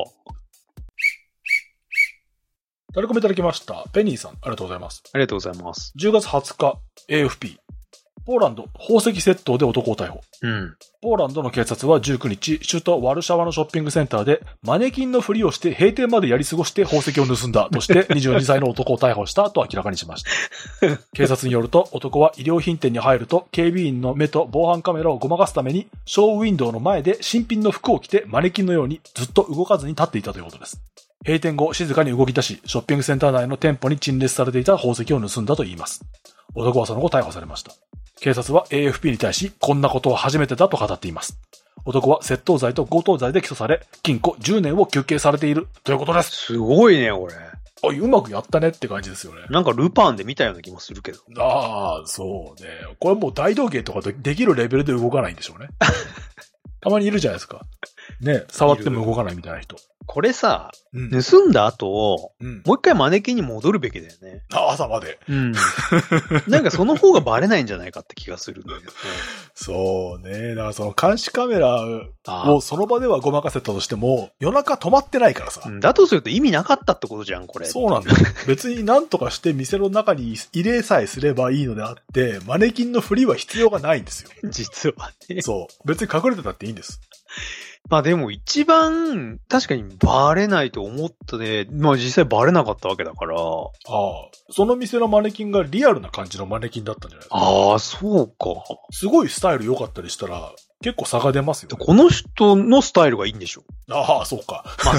タレコミいただきました。ペニーさん、ありがとうございます。 ありがとうございます。 10月20日、AFP。 ポーランド、宝石窃盗で男を逮捕。ポーランドの警察は19日、首都ワルシャワのショッピングセンターで、マネキンのふりをして閉店までやり過ごして宝石を盗んだとして22歳の男を逮捕したと明らかにしました。警察によると、男は衣料品店に入ると、警備員の目と防犯カメラをごまかすために、ショーウィンドウの前で新品の服を着てマネキンのようにずっと動かずに立っていたということです。閉店後、静かに動き出し、ショッピングセンター内の店舗に陳列されていた宝石を盗んだといいます。男はその後逮捕されました。警察は AFP に対し、こんなことは初めてだと語っています。男は窃盗罪と強盗罪で起訴され、禁錮10年を求刑されているということです。 すごいね、これ。 うまくやったねって感じですよね。 なんかルパンで見たような気もするけど。 ああ、そうね。これもう大道芸とかできるレベルで動かないんでしょうね。たまにいるじゃないですか。ね、触っても動かないみたいな人。 これさ、盗んだ後、もう一回マネキンに戻るべきだよね。 朝まで。 なんかその方がバレないんじゃないかって気がするんだけどね。 そうね。だからその監視カメラをその場ではごまかせたとしても、夜中止まってないからさ。 だとすると意味なかったってことじゃん、これ。 そうなんだよ。別に何とかして店の中に入れさえすればいいのであって、マネキンの振りは必要がないんですよ。 実はね。 そう。別に隠れてたっていいんです。 まあでも一番確かにバレないと思ったね。まあ実際バレなかったわけだから。 その店のマネキンがリアルな感じのマネキンだったんじゃないですか。 そうか。 すごいスタイル良かったりしたら結構差が出ますよね。 この人のスタイルがいいんでしょ。 そうか。ま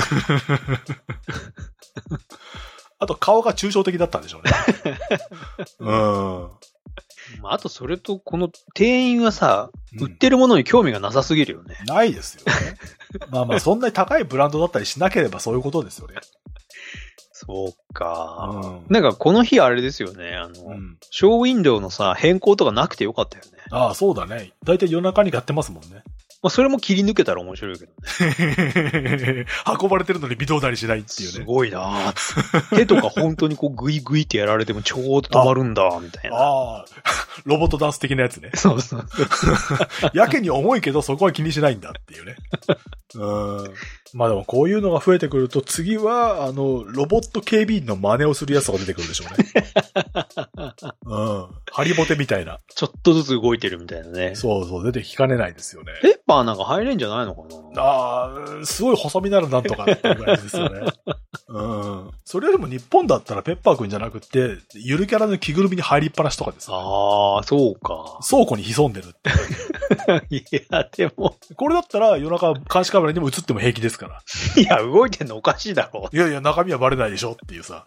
あと顔が抽象的だったんでしょうね。 あとそれとこの店員はさ、売ってるものに興味がなさすぎるよね。 ないですよね。まあそんなに高いブランドだったりしなければそういうことですよね。 そうか。なんかこの日あれですよね。ショーウィンドウのさ、変更とかなくてよかったよね。 そうだね。だいたい夜中に買ってますもんね。 まあそれも切り抜けたら面白いけどね。 運ばれてるのに微動だにしないっていうね。 すごいなぁ。手とか本当にこうグイグイってやられてもちょうど止まるんだ、みたいな。 ロボットダンス的なやつね。 そうそう。 やけに重いけどそこは気にしないんだっていうね。まあでもこういうのが増えてくると次はロボット警備員の真似をするやつが出てくるでしょうね。ハリボテみたいな。 ちょっとずつ動いてるみたいなね。 そう出てきかねないですよね。 ペッパーなんか入れんじゃないのかな。すごい細身なるなんとかっていう感じですよね。それよりも日本だったらペッパーくんじゃなくてゆるキャラの着ぐるみに入りっぱなしとかです、ね。 そうか。 倉庫に潜んでるって。 いや、でも。 これだったら夜中監視カメラにも映っても平気ですから。 いや、動いてんのおかしいだろ。 いや、中身はバレないでしょっていうさ。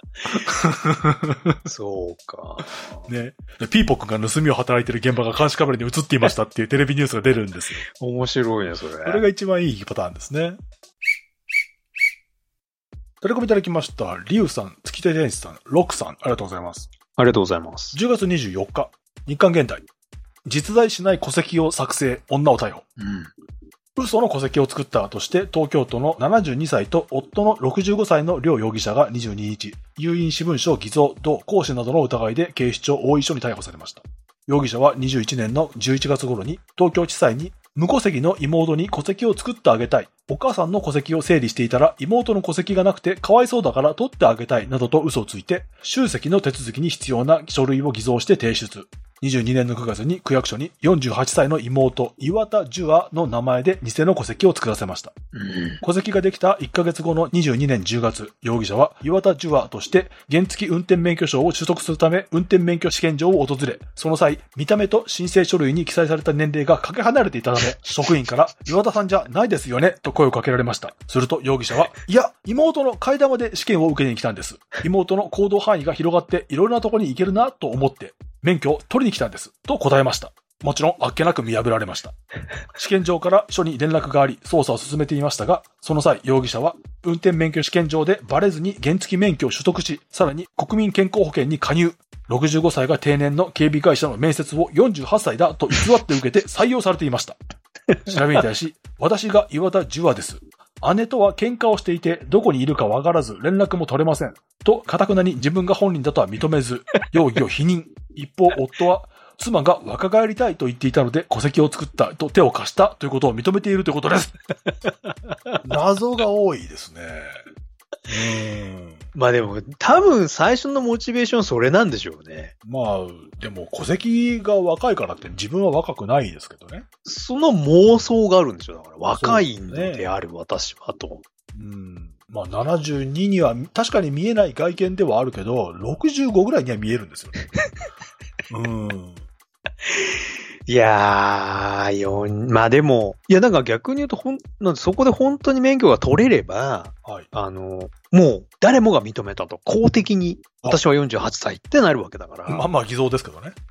そうか。 ね。ピーポくんが盗みを働いてる現場が監視カメラに映っていましたっていうテレビニュースが出るんですよ。 面白いね、それ。 それが一番いいパターンですね。タレコミいただきました。リュウさん、月手天使さん、ロックさん、ありがとうございます。 ありがとうございます。 10月24日、日刊現代。実在しない戸籍を作成、女を逮捕。嘘の戸籍を作ったとして、東京都の72歳と夫の65歳の両容疑者が22日、有印私文書偽造、同行使などの疑いで警視庁大井署に逮捕されました。容疑者は21年の11月頃に、東京地裁に、無戸籍の妹に戸籍を作ってあげたい。お母さんの戸籍を整理していたら妹の戸籍がなくてかわいそうだから取ってあげたいなどと嘘をついて、集籍の手続きに必要な書類を偽造して提出。22年の9月に区役所に48歳の妹、岩田樹亜の名前で偽の戸籍を作らせました。戸籍ができた1ヶ月後の22年10月、容疑者は岩田樹亜として原付運転免許証を取得するため運転免許試験場を訪れ、その際、見た目と申請書類に記載された年齢がかけ離れていたため、職員から岩田さんじゃないですよねと声をかけられました。すると容疑者は、いや、妹の替え玉で試験を受けに来たんです。妹の行動範囲が広がっていろいろなところに行けるなと思って、免許を取りに来たんです。と答えました。もちろんあっけなく見破られました。試験場から署に連絡があり、捜査を進めていましたが、その際、容疑者は、運転免許試験場でバレずに原付免許を取得し、さらに国民健康保険に加入。65歳が定年の警備会社の面接を48歳だと偽って受けて採用されていました。調べに対し、私が岩田樹亜です。姉とは喧嘩をしていて、どこにいるかわからず連絡も取れません。と、堅くなに自分が本人だとは認めず、容疑を否認。一方、夫は、妻が若返りたいと言っていたので戸籍を作ったと手を貸したということを認めているということです。謎が多いですね。 まあでも、多分最初のモチベーションそれなんでしょうね。 まあ、でも戸籍が若いからって自分は若くないですけどね。 その妄想があるんでしょ。だから若いのである私はと。 まあ72には確かに見えない外見ではあるけど、65ぐらいには見えるんですよね。 いやー、まあでも、いやなんか逆に言うとなんそこで本当に免許が取れれば、はい、もう誰もが認めたと、公的に私は48歳ってなるわけだから。 まあまあ偽造ですけどね。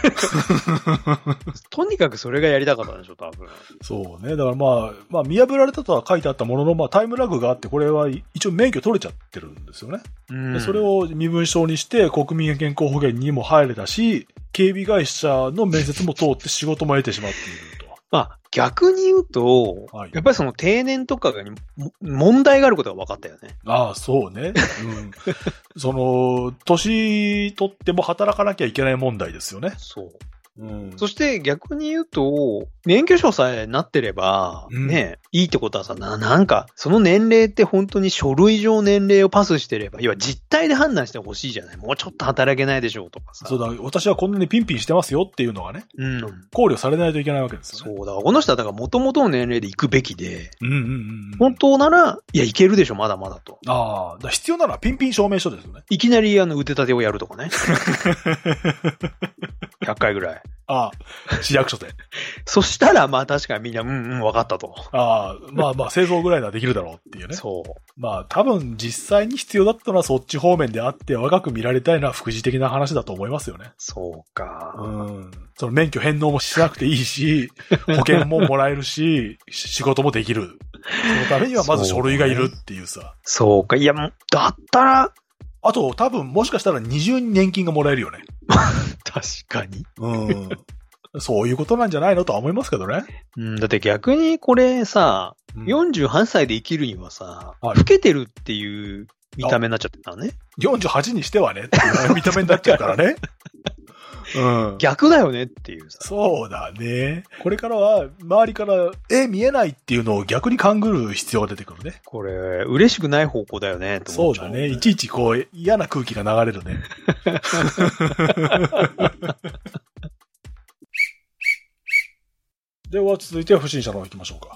とにかくそれがやりたかったんでしょ、多分。 そうね。だからまあ見破られたとは書いてあったものの、まあタイムラグがあって、これは一応免許取れちゃってるんですよね。でそれを身分証にして国民健康保険にも入れたし、警備会社の面接も通って仕事も得てしまっていると。 まあ逆に言うと、はい、やっぱりその定年とかに問題があることが分かったよね。 ああ、そうね。その、年取っても働かなきゃいけない問題ですよね。 そう。そして逆に言うと、免許証さえなってれば、ね、いいってことはさ、なんか、その年齢って本当に書類上年齢をパスしてれば、要は実態で判断してほしいじゃない。もうちょっと働けないでしょうとかさ。 そうだ、私はこんなにピンピンしてますよっていうのがね、考慮されないといけないわけですよね。 そうだ、この人はだから元々の年齢で行くべきで、本当なら、いや、行けるでしょ、まだまだと。 ああ、必要なのはピンピン証明書ですよね。 いきなり腕立てをやるとかね。100回ぐらい。 ああ、市役所で。 そしたら、まあ確かにみんな、分かったと。 ああ、まあ製造ぐらいならできるだろうっていうね。 そう。 まあ多分実際に必要だったのはそっち方面であって、若く見られたいのは副次的な話だと思いますよね。 そうか。 その免許返納もしなくていいし、保険ももらえるし、仕事もできる。そのためにはまず書類がいるっていうさ。 そうか。いや、だったら、 あと、多分、もしかしたら二重に年金がもらえるよね。 確かに。 そういうことなんじゃないのとは思いますけどね。 だって逆にこれさ、48歳で生きるにはさ、老けてるっていう見た目になっちゃってたね。 48にしてはねっていう見た目になっちゃうからね。 逆だよねっていうさ。 そうだね。これからは、周りから、見えないっていうのを逆に勘ぐる必要が出てくるね。 これ、嬉しくない方向だよね、と思っちゃう。 そうだね。いちいちこう、嫌な空気が流れるね。では、続いては不審者の方行きましょうか。 はい。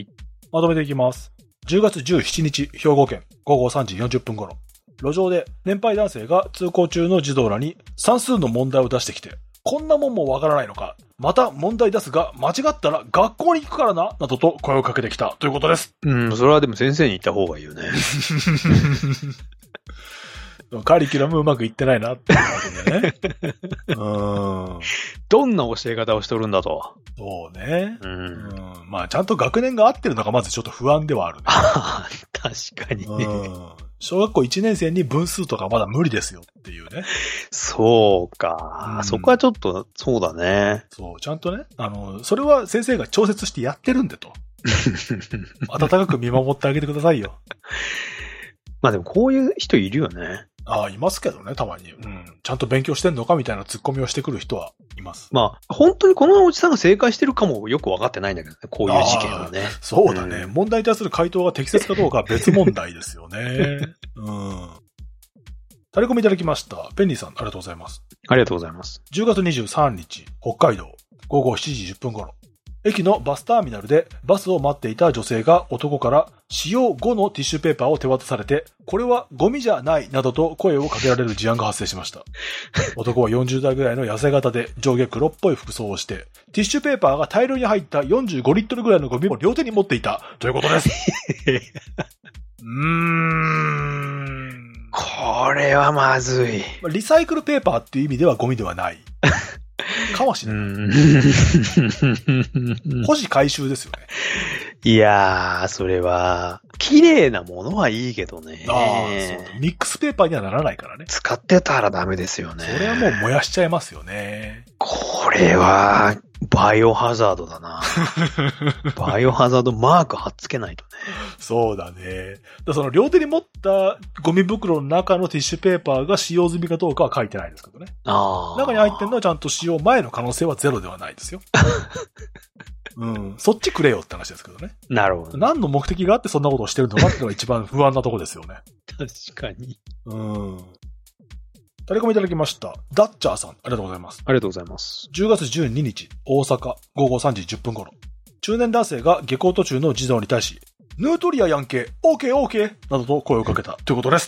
まとめていきます。10月17日、兵庫県、午後3時40分頃。路上で年配男性が通行中の児童らに算数の問題を出してきて、こんなもんもわからないのか、また問題出すが間違ったら学校に行くからな、などと声をかけてきたということです。 それはでも先生に言った方がいいよね。 カリキュラムうまくいってないなっていうことでね。 どんな教え方をしとるんだと。 そうね。まあちゃんと学年が合ってるのがまずちょっと不安ではあるね。 確かにね。 小学校1年生に分数とかまだ無理ですよっていうね。 そうか。そこはちょっと、そうだね。 そう、ちゃんとね、それは先生が調節してやってるんでと。温かく見守ってあげてくださいよ。 まあでもこういう人いるよね。 ああ、いますけどね、たまに。ちゃんと勉強してんのかみたいなツッコミをしてくる人はいます。 まあ、本当にこのおじさんが正解してるかもよく分かってないんだけどね、こういう事件はね。 そうだね。問題に対する回答が適切かどうかは別問題ですよね。タレコミいただきました。ペンニーさん、ありがとうございます。 ありがとうございます。 10月23日、北海道、午後7時10分頃。駅のバスターミナルでバスを待っていた女性が男から使用後のティッシュペーパーを手渡されて、これはゴミじゃないなどと声をかけられる事案が発生しました。男は40代ぐらいの痩せ型で上下黒っぽい服装をして、ティッシュペーパーが大量に入った45リットルぐらいのゴミを両手に持っていたということです。 これはまずい。 リサイクルペーパーっていう意味ではゴミではない。かもしれない。保持回収ですよね。 いやー、それは、綺麗なものはいいけどね。 そう。ミックスペーパーにはならないからね。 使ってたらダメですよね。 それはもう燃やしちゃいますよね。 これは、 バイオハザードだな。バイオハザードマーク貼っつけないとね。 そうだね。その両手に持ったゴミ袋の中のティッシュペーパーが使用済みかどうかは書いてないですけどね。中に入ってるのはちゃんと使用前の可能性はゼロではないですよ。うん。そっちくれよって話ですけどね。 なるほど。 何の目的があってそんなことをしてるのかっていうのが一番不安なとこですよね。 確かに。 うん。タレコミいただきました。ダッチャーさん、ありがとうございます。 ありがとうございます。 10月12日、大阪、午後3時10分頃。中年男性が下校途中の児童に対し、ヌートリアやんけ、オーケーオーケーなどと声をかけたということです。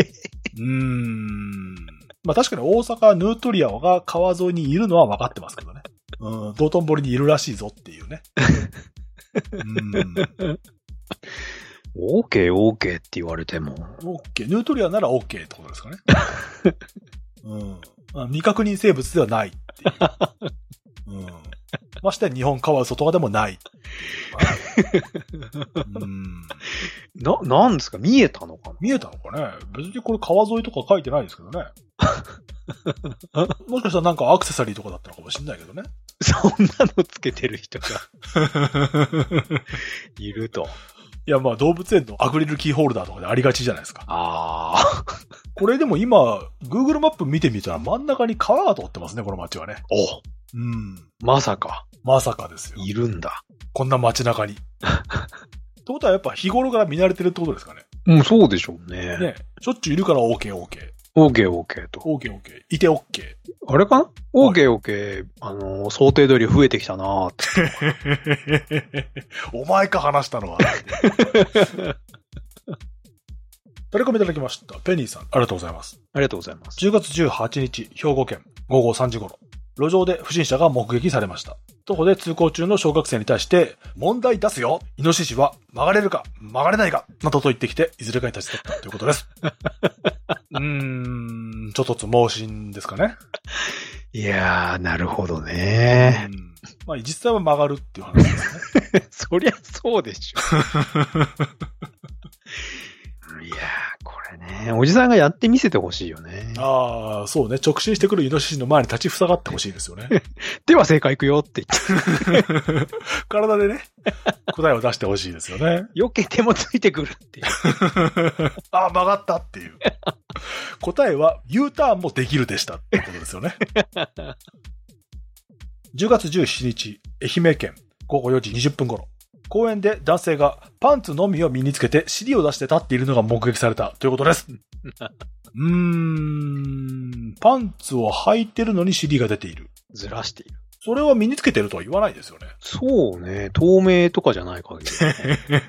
まあ確かに大阪ヌートリアが川沿いにいるのは分かってますけどね。道頓堀にいるらしいぞっていうね。 オーケーオーケーって言われても。 オーケー。ヌートリアならオーケーってことですかね。未確認生物ではないっていう。まして日本川外側でもない。 なんですか見えたのかな見えたのかね別にこれ川沿いとか書いてないですけどね。もしかしたらなんかアクセサリーとかだったのかもしれないけどね。 そんなのつけてる人がいると。 いやまあ動物園のアクリルキーホルダーとかでありがちじゃないですか。これでも今、Google マップ見てみたら真ん中に川が通ってますね、この街はね。 まさか。 まさかですよ。 いるんだ。 こんな街中に。ってことはやっぱ日頃から見慣れてるってことですかね。 そうでしょうね。 ね。しょっちゅういるから OK、OK。 OK、OK と。 OK、OK。いて OK。 あれかな ?OK、OK。想定通り増えてきたなーって。 お前か話したのは。タレコミいただきました。ペニーさん、ありがとうございます。 ありがとうございます。 10月18日、兵庫県、午後3時頃。路上で不審者が目撃されました。徒歩で通行中の小学生に対して、問題出すよイノシシは曲がれるか曲がれないかなどと言ってきて、いずれかに立ち去ったということです。ちょっとつ盲信ですかね。 いやー、なるほどね。 まあ実際は曲がるっていう話ですね。 そりゃそうでしょ。いやー、これね、おじさんがやってみせてほしいよね。 そうね。直進してくるイノシシの前に立ちふさがってほしいですよね。 では正解いくよって言って。 体でね、答えを出してほしいですよね。 避けてもついてくるっていう。 曲がったっていう。答えは U ターンもできるでしたってことですよね。10月17日、愛媛県午後4時20分頃。公園で男性がパンツのみを身につけて尻を出して立っているのが目撃されたということです。パンツを履いてるのに尻が出ている。 ずらしている。 それは身につけてるとは言わないですよね。 そうね。透明とかじゃない限り、ね。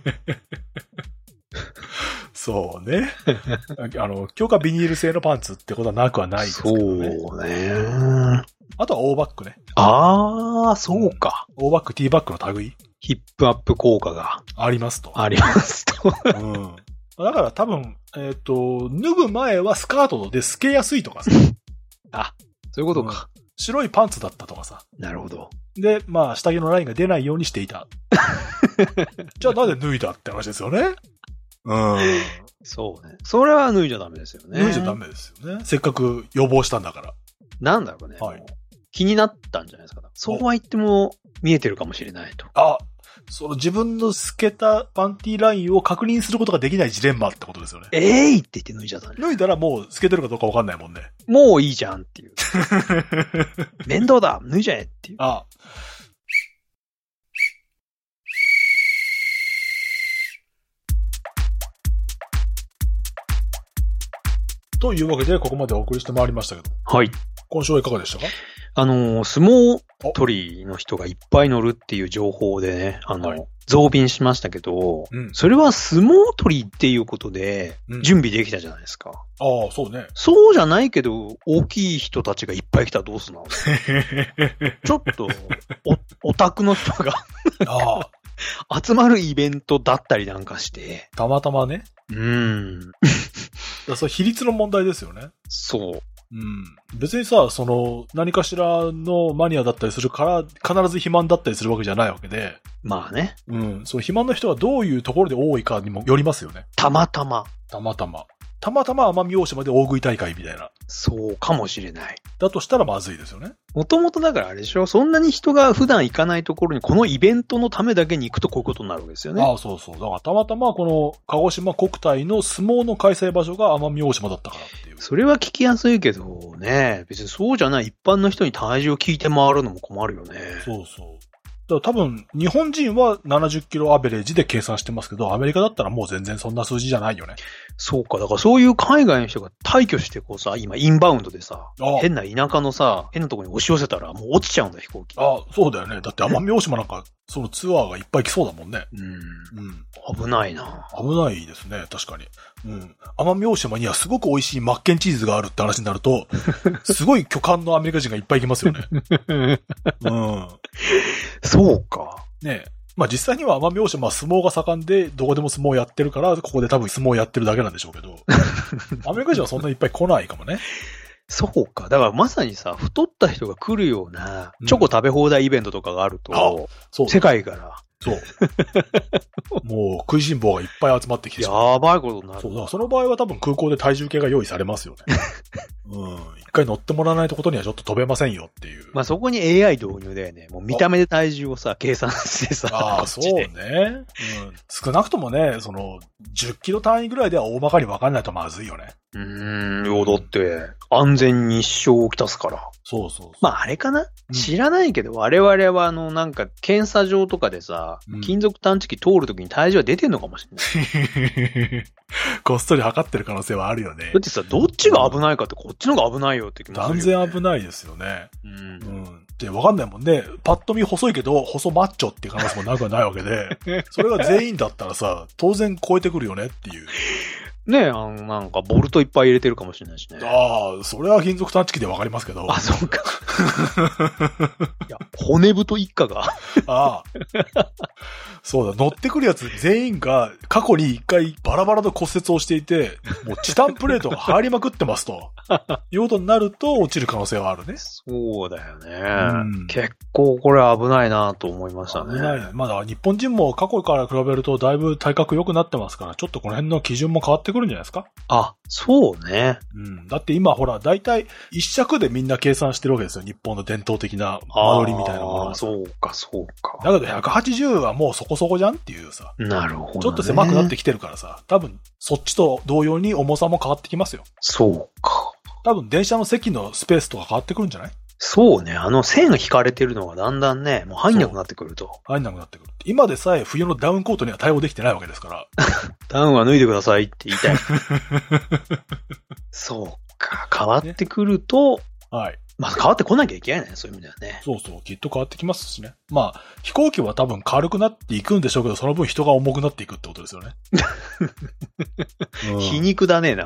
そうね。強化ビニール製のパンツってことはなくはないですけどね。 そうね。 あとはオーバックね。 そうか。 オーバック、ティーバックの類。 ヒップアップ効果が。 ありますと。 ありますと。 だから多分、脱ぐ前はスカートで透けやすいとかさ。 そういうことか。 白いパンツだったとかさ。 なるほど。 で、まあ、下着のラインが出ないようにしていた。じゃあなんで脱いだって話ですよね。 そうね。それは脱いじゃダメですよね。 脱いじゃダメですよね。せっかく予防したんだから。 なんだろうね。気になったんじゃないですか。そうは言っても見えてるかもしれないと。 その自分の透けたパンティーラインを確認することができないジレンマってことですよね。 って言って脱いじゃったね。 脱いだらもう透けてるかどうかわかんないもんね。 もういいじゃんっていう。面倒だ脱いじゃえっていう。 というわけでここまでお送りしてまいりましたけど。 はい。 今週はいかがでしたか？ 相撲取りの人がいっぱい乗るっていう情報でね、増便しましたけど、それは相撲取りっていうことで準備できたじゃないですか。 そうね。 そうじゃないけど、大きい人たちがいっぱい来たらどうすんの？ちょっと、オタクの人が集まるイベントだったりなんかして。 たまたまね。それ比率の問題ですよね。 そう。 別にさ、何かしらのマニアだったりするから、必ず肥満だったりするわけじゃないわけで。 まあね。 その肥満の人がどういうところで多いかにもよりますよね。 たまたま。 たまたま奄美大島で大食い大会みたいな。 そうかもしれない。 だとしたらまずいですよね。 もともとだからあれでしょ、そんなに人が普段行かないところにこのイベントのためだけに行くとこういうことになるわけですよね。 ああ、そうそう。だからたまたまこの鹿児島国体の相撲の開催場所が奄美大島だったからっていう。 それは聞きやすいけどね、別にそうじゃない一般の人に体重を聞いて回るのも困るよね。 そうそう。だから多分、日本人は70キロアベレージで計算してますけど、アメリカだったらもう全然そんな数字じゃないよね。 そうか。だからそういう海外の人が退去してこうさ、今インバウンドでさ、変な田舎のさ、変なところに押し寄せたらもう落ちちゃうんだ、飛行機。 ああ、そうだよね。だって奄美大島なんか、そのツアーがいっぱい来そうだもんね。 危ないな。 危ないですね、確かに。奄美大島にはすごく美味しいマッケンチーズがあるって話になると、すごい巨漢のアメリカ人がいっぱい来ますよね。 そうか。 ねえ。まあ実際には奄美大島は相撲が盛んで、どこでも相撲やってるから、ここで多分相撲やってるだけなんでしょうけど、アメリカ人はそんなにいっぱい来ないかもね。 そうか。だからまさにさ、太った人が来るような、チョコ食べ放題イベントとかがあると、世界から。そう。 もう食いしん坊がいっぱい集まってきてしまう。 やばいことになる。 そうだ。その場合は多分空港で体重計が用意されますよね。一回乗ってもらわないとことにはちょっと飛べませんよっていう。 まあそこに AI 導入だよね。もう見た目で体重をさ、計算してさ。 ああ、そうね。少なくともね、その、10キロ単位ぐらいでは大まかに分かんないとまずいよね。 だって、安全に支障をきたすから。 そうそう。 まああれかな、知らないけど、我々はなんか、検査場とかでさ、金属探知機通るときに体重が出てんのかもしれない。 こっそり測ってる可能性はあるよね。 だってさ、どっちが危ないかってこっちの方が危ないよって気もするよね。 断然危ないですよね。で、わかんないもんね。パッと見細いけど、細マッチョっていう可能性もなくはないわけで、それが全員だったらさ、当然超えてくるよねっていう。 ねえ、なんか、ボルトいっぱい入れてるかもしれないしね。 ああ、それは金属探知機でわかりますけど。 あ、そうか。いや、骨太一家が。 ああ。そうだ、乗ってくるやつ全員が過去に一回バラバラの骨折をしていて、もうチタンプレートが入りまくってますと。いうことになると落ちる可能性はあるね。 そうだよね。結構これ危ないなと思いましたね。 危ない。まだ日本人も過去から比べるとだいぶ体格良くなってますから、ちょっとこの辺の基準も変わってくるんじゃないですか。 あ、そうね。 だって今ほら、だいたい一尺でみんな計算してるわけですよ。日本の伝統的な間取りみたいなもの。 そうか、そうか。 だけど180はもうそこそこじゃんっていうさ。 なるほど、ね。 ちょっと狭くなってきてるからさ、多分そっちと同様に重さも変わってきますよ。 そうか。 多分電車の席のスペースとか変わってくるんじゃない？ そうね。線が引かれてるのがだんだんね、もう入んなくなってくると。 入んなくなってくる。今でさえ冬のダウンコートには対応できてないわけですから。 ダウンは脱いでくださいって言いたい。そうか。変わってくると、 はい。 まあ変わってこなきゃいけないね。そういう意味ではね。 そうそう。きっと変わってきますしね。まあ、飛行機は多分軽くなっていくんでしょうけど、その分人が重くなっていくってことですよね。 皮肉だねえな。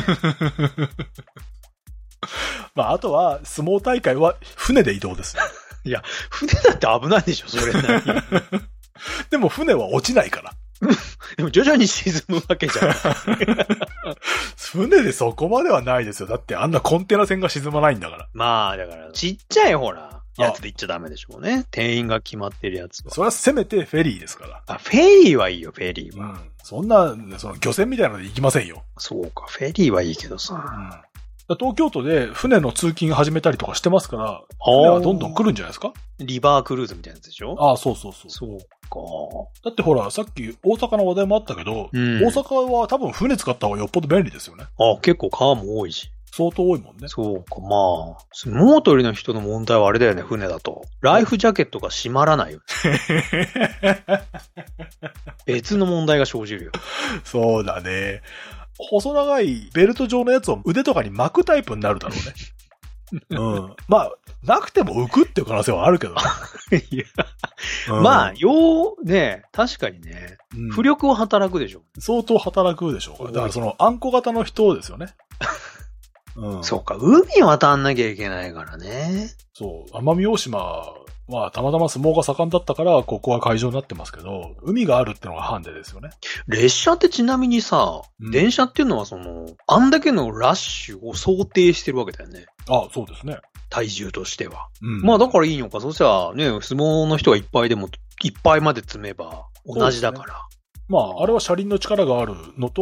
まあ、あとは、相撲大会は船で移動です。 いや、船だって危ないでしょ、それ。 でも船は落ちないから。 でも徐々に沈むわけじゃん。 船でそこまではないですよ。だってあんなコンテナ船が沈まないんだから。 まあ、だから、ちっちゃいほら、やつで行っちゃダメでしょうね。定員が決まってるやつは。 それはせめてフェリーですから。 あ、フェリーはいいよ、フェリーは。 そんな、その漁船みたいなので行きませんよ。 そうか、フェリーはいいけどさ。 東京都で船の通勤始めたりとかしてますから、船はどんどん来るんじゃないですか？ リバークルーズみたいなやつでしょ？ ああ、そうそうそう。 そうか。 だってほら、さっき大阪の話題もあったけど、大阪は多分船使った方がよっぽど便利ですよね。 あ、結構川も多いし。 相当多いもんね。 そうか、まあ。相撲取りの人の問題はあれだよね、船だと。ライフジャケットが閉まらないよ。別の問題が生じるよ。 そうだね。細長いベルト状のやつを腕とかに巻くタイプになるだろうね。まあ、なくても浮くっていう可能性はあるけど。 いや、まあ、ね、確かにね、浮力は働くでしょ。 相当働くでしょう。だからその、あんこ型の人ですよね。 そうか、海渡んなきゃいけないからね。 そう、奄美大島はたまたま相撲が盛んだったから、ここは会場になってますけど、海があるってのがハンデですよね。 列車ってちなみにさ、電車っていうのはあんだけのラッシュを想定してるわけだよね。 あ、そうですね。 体重としては。まあだからいいのか。そしたらね、相撲の人がいっぱいでも、いっぱいまで積めば同じだから。 まあ、あれは車輪の力があるのと、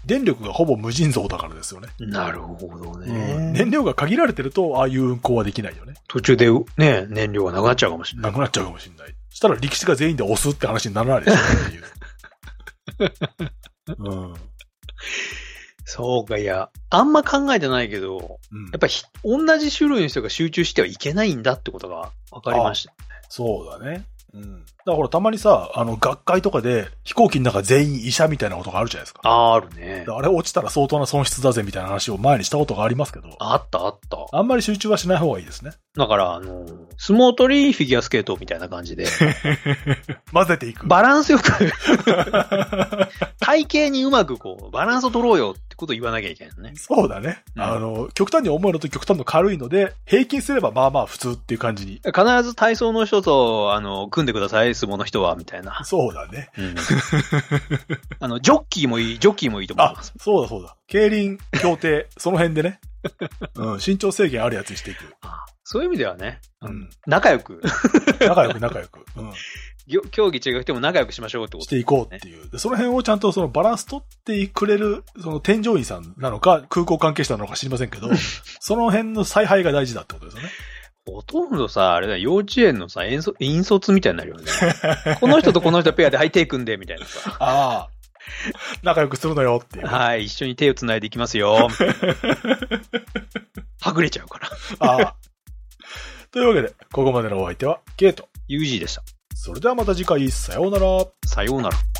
電力がほぼ無尽蔵だからですよね。 なるほどね。 燃料が限られてると、ああいう運行はできないよね。 途中でね、燃料がなくなっちゃうかもしれない。 なくなっちゃうかもしれない。そしたら力士が全員で押すって話にならないですよねっていう。うん。 そうか、いや、あんま考えてないけど、やっぱり同じ種類の人が集中してはいけないんだってことが分かりました。 そうだね。うん。だからほら、たまにさ、学会とかで飛行機の中全員医者みたいなことがあるじゃないですか。 あるね。 あれ落ちたら相当な損失だぜみたいな話を前にしたことがありますけど。 あった。 あんまり集中はしない方がいいですね。 だから、相撲取りフィギュアスケートみたいな感じで。 混ぜていく。 バランスよく。体型にうまくバランスを取ろうよってことを言わなきゃいけないね。 そうだね。極端に重いのと極端の軽いので、平均すればまあまあ普通っていう感じに。 必ず体操の人と、組んでください、相撲の人は、みたいな。 そうだね。 ジョッキーもいいと思います。 そうだ。競輪、競艇、その辺でね。身長制限あるやつにしていく。 そういう意味ではね、仲良く。 仲良く。 競技違う人も仲良くしましょうってこと、ね。 していこうっていう。でその辺をちゃんとそのバランス取ってくれる、その添乗員さんなのか、空港関係者なのか知りませんけど、その辺の采配が大事だってことですよね。 ほとんどさ、あれだ、幼稚園のさ、引率みたいになるよね。この人とこの人ペアで、はい、手組んで、みたいなさ。 ああ。仲良くするのよっていう。 はい、一緒に手を繋いでいきますよ。はぐれちゃうから。 ああ。というわけで、ここまでのお相手は、ケイト。 UG でした。 それではまた次回、さようなら。 さようなら。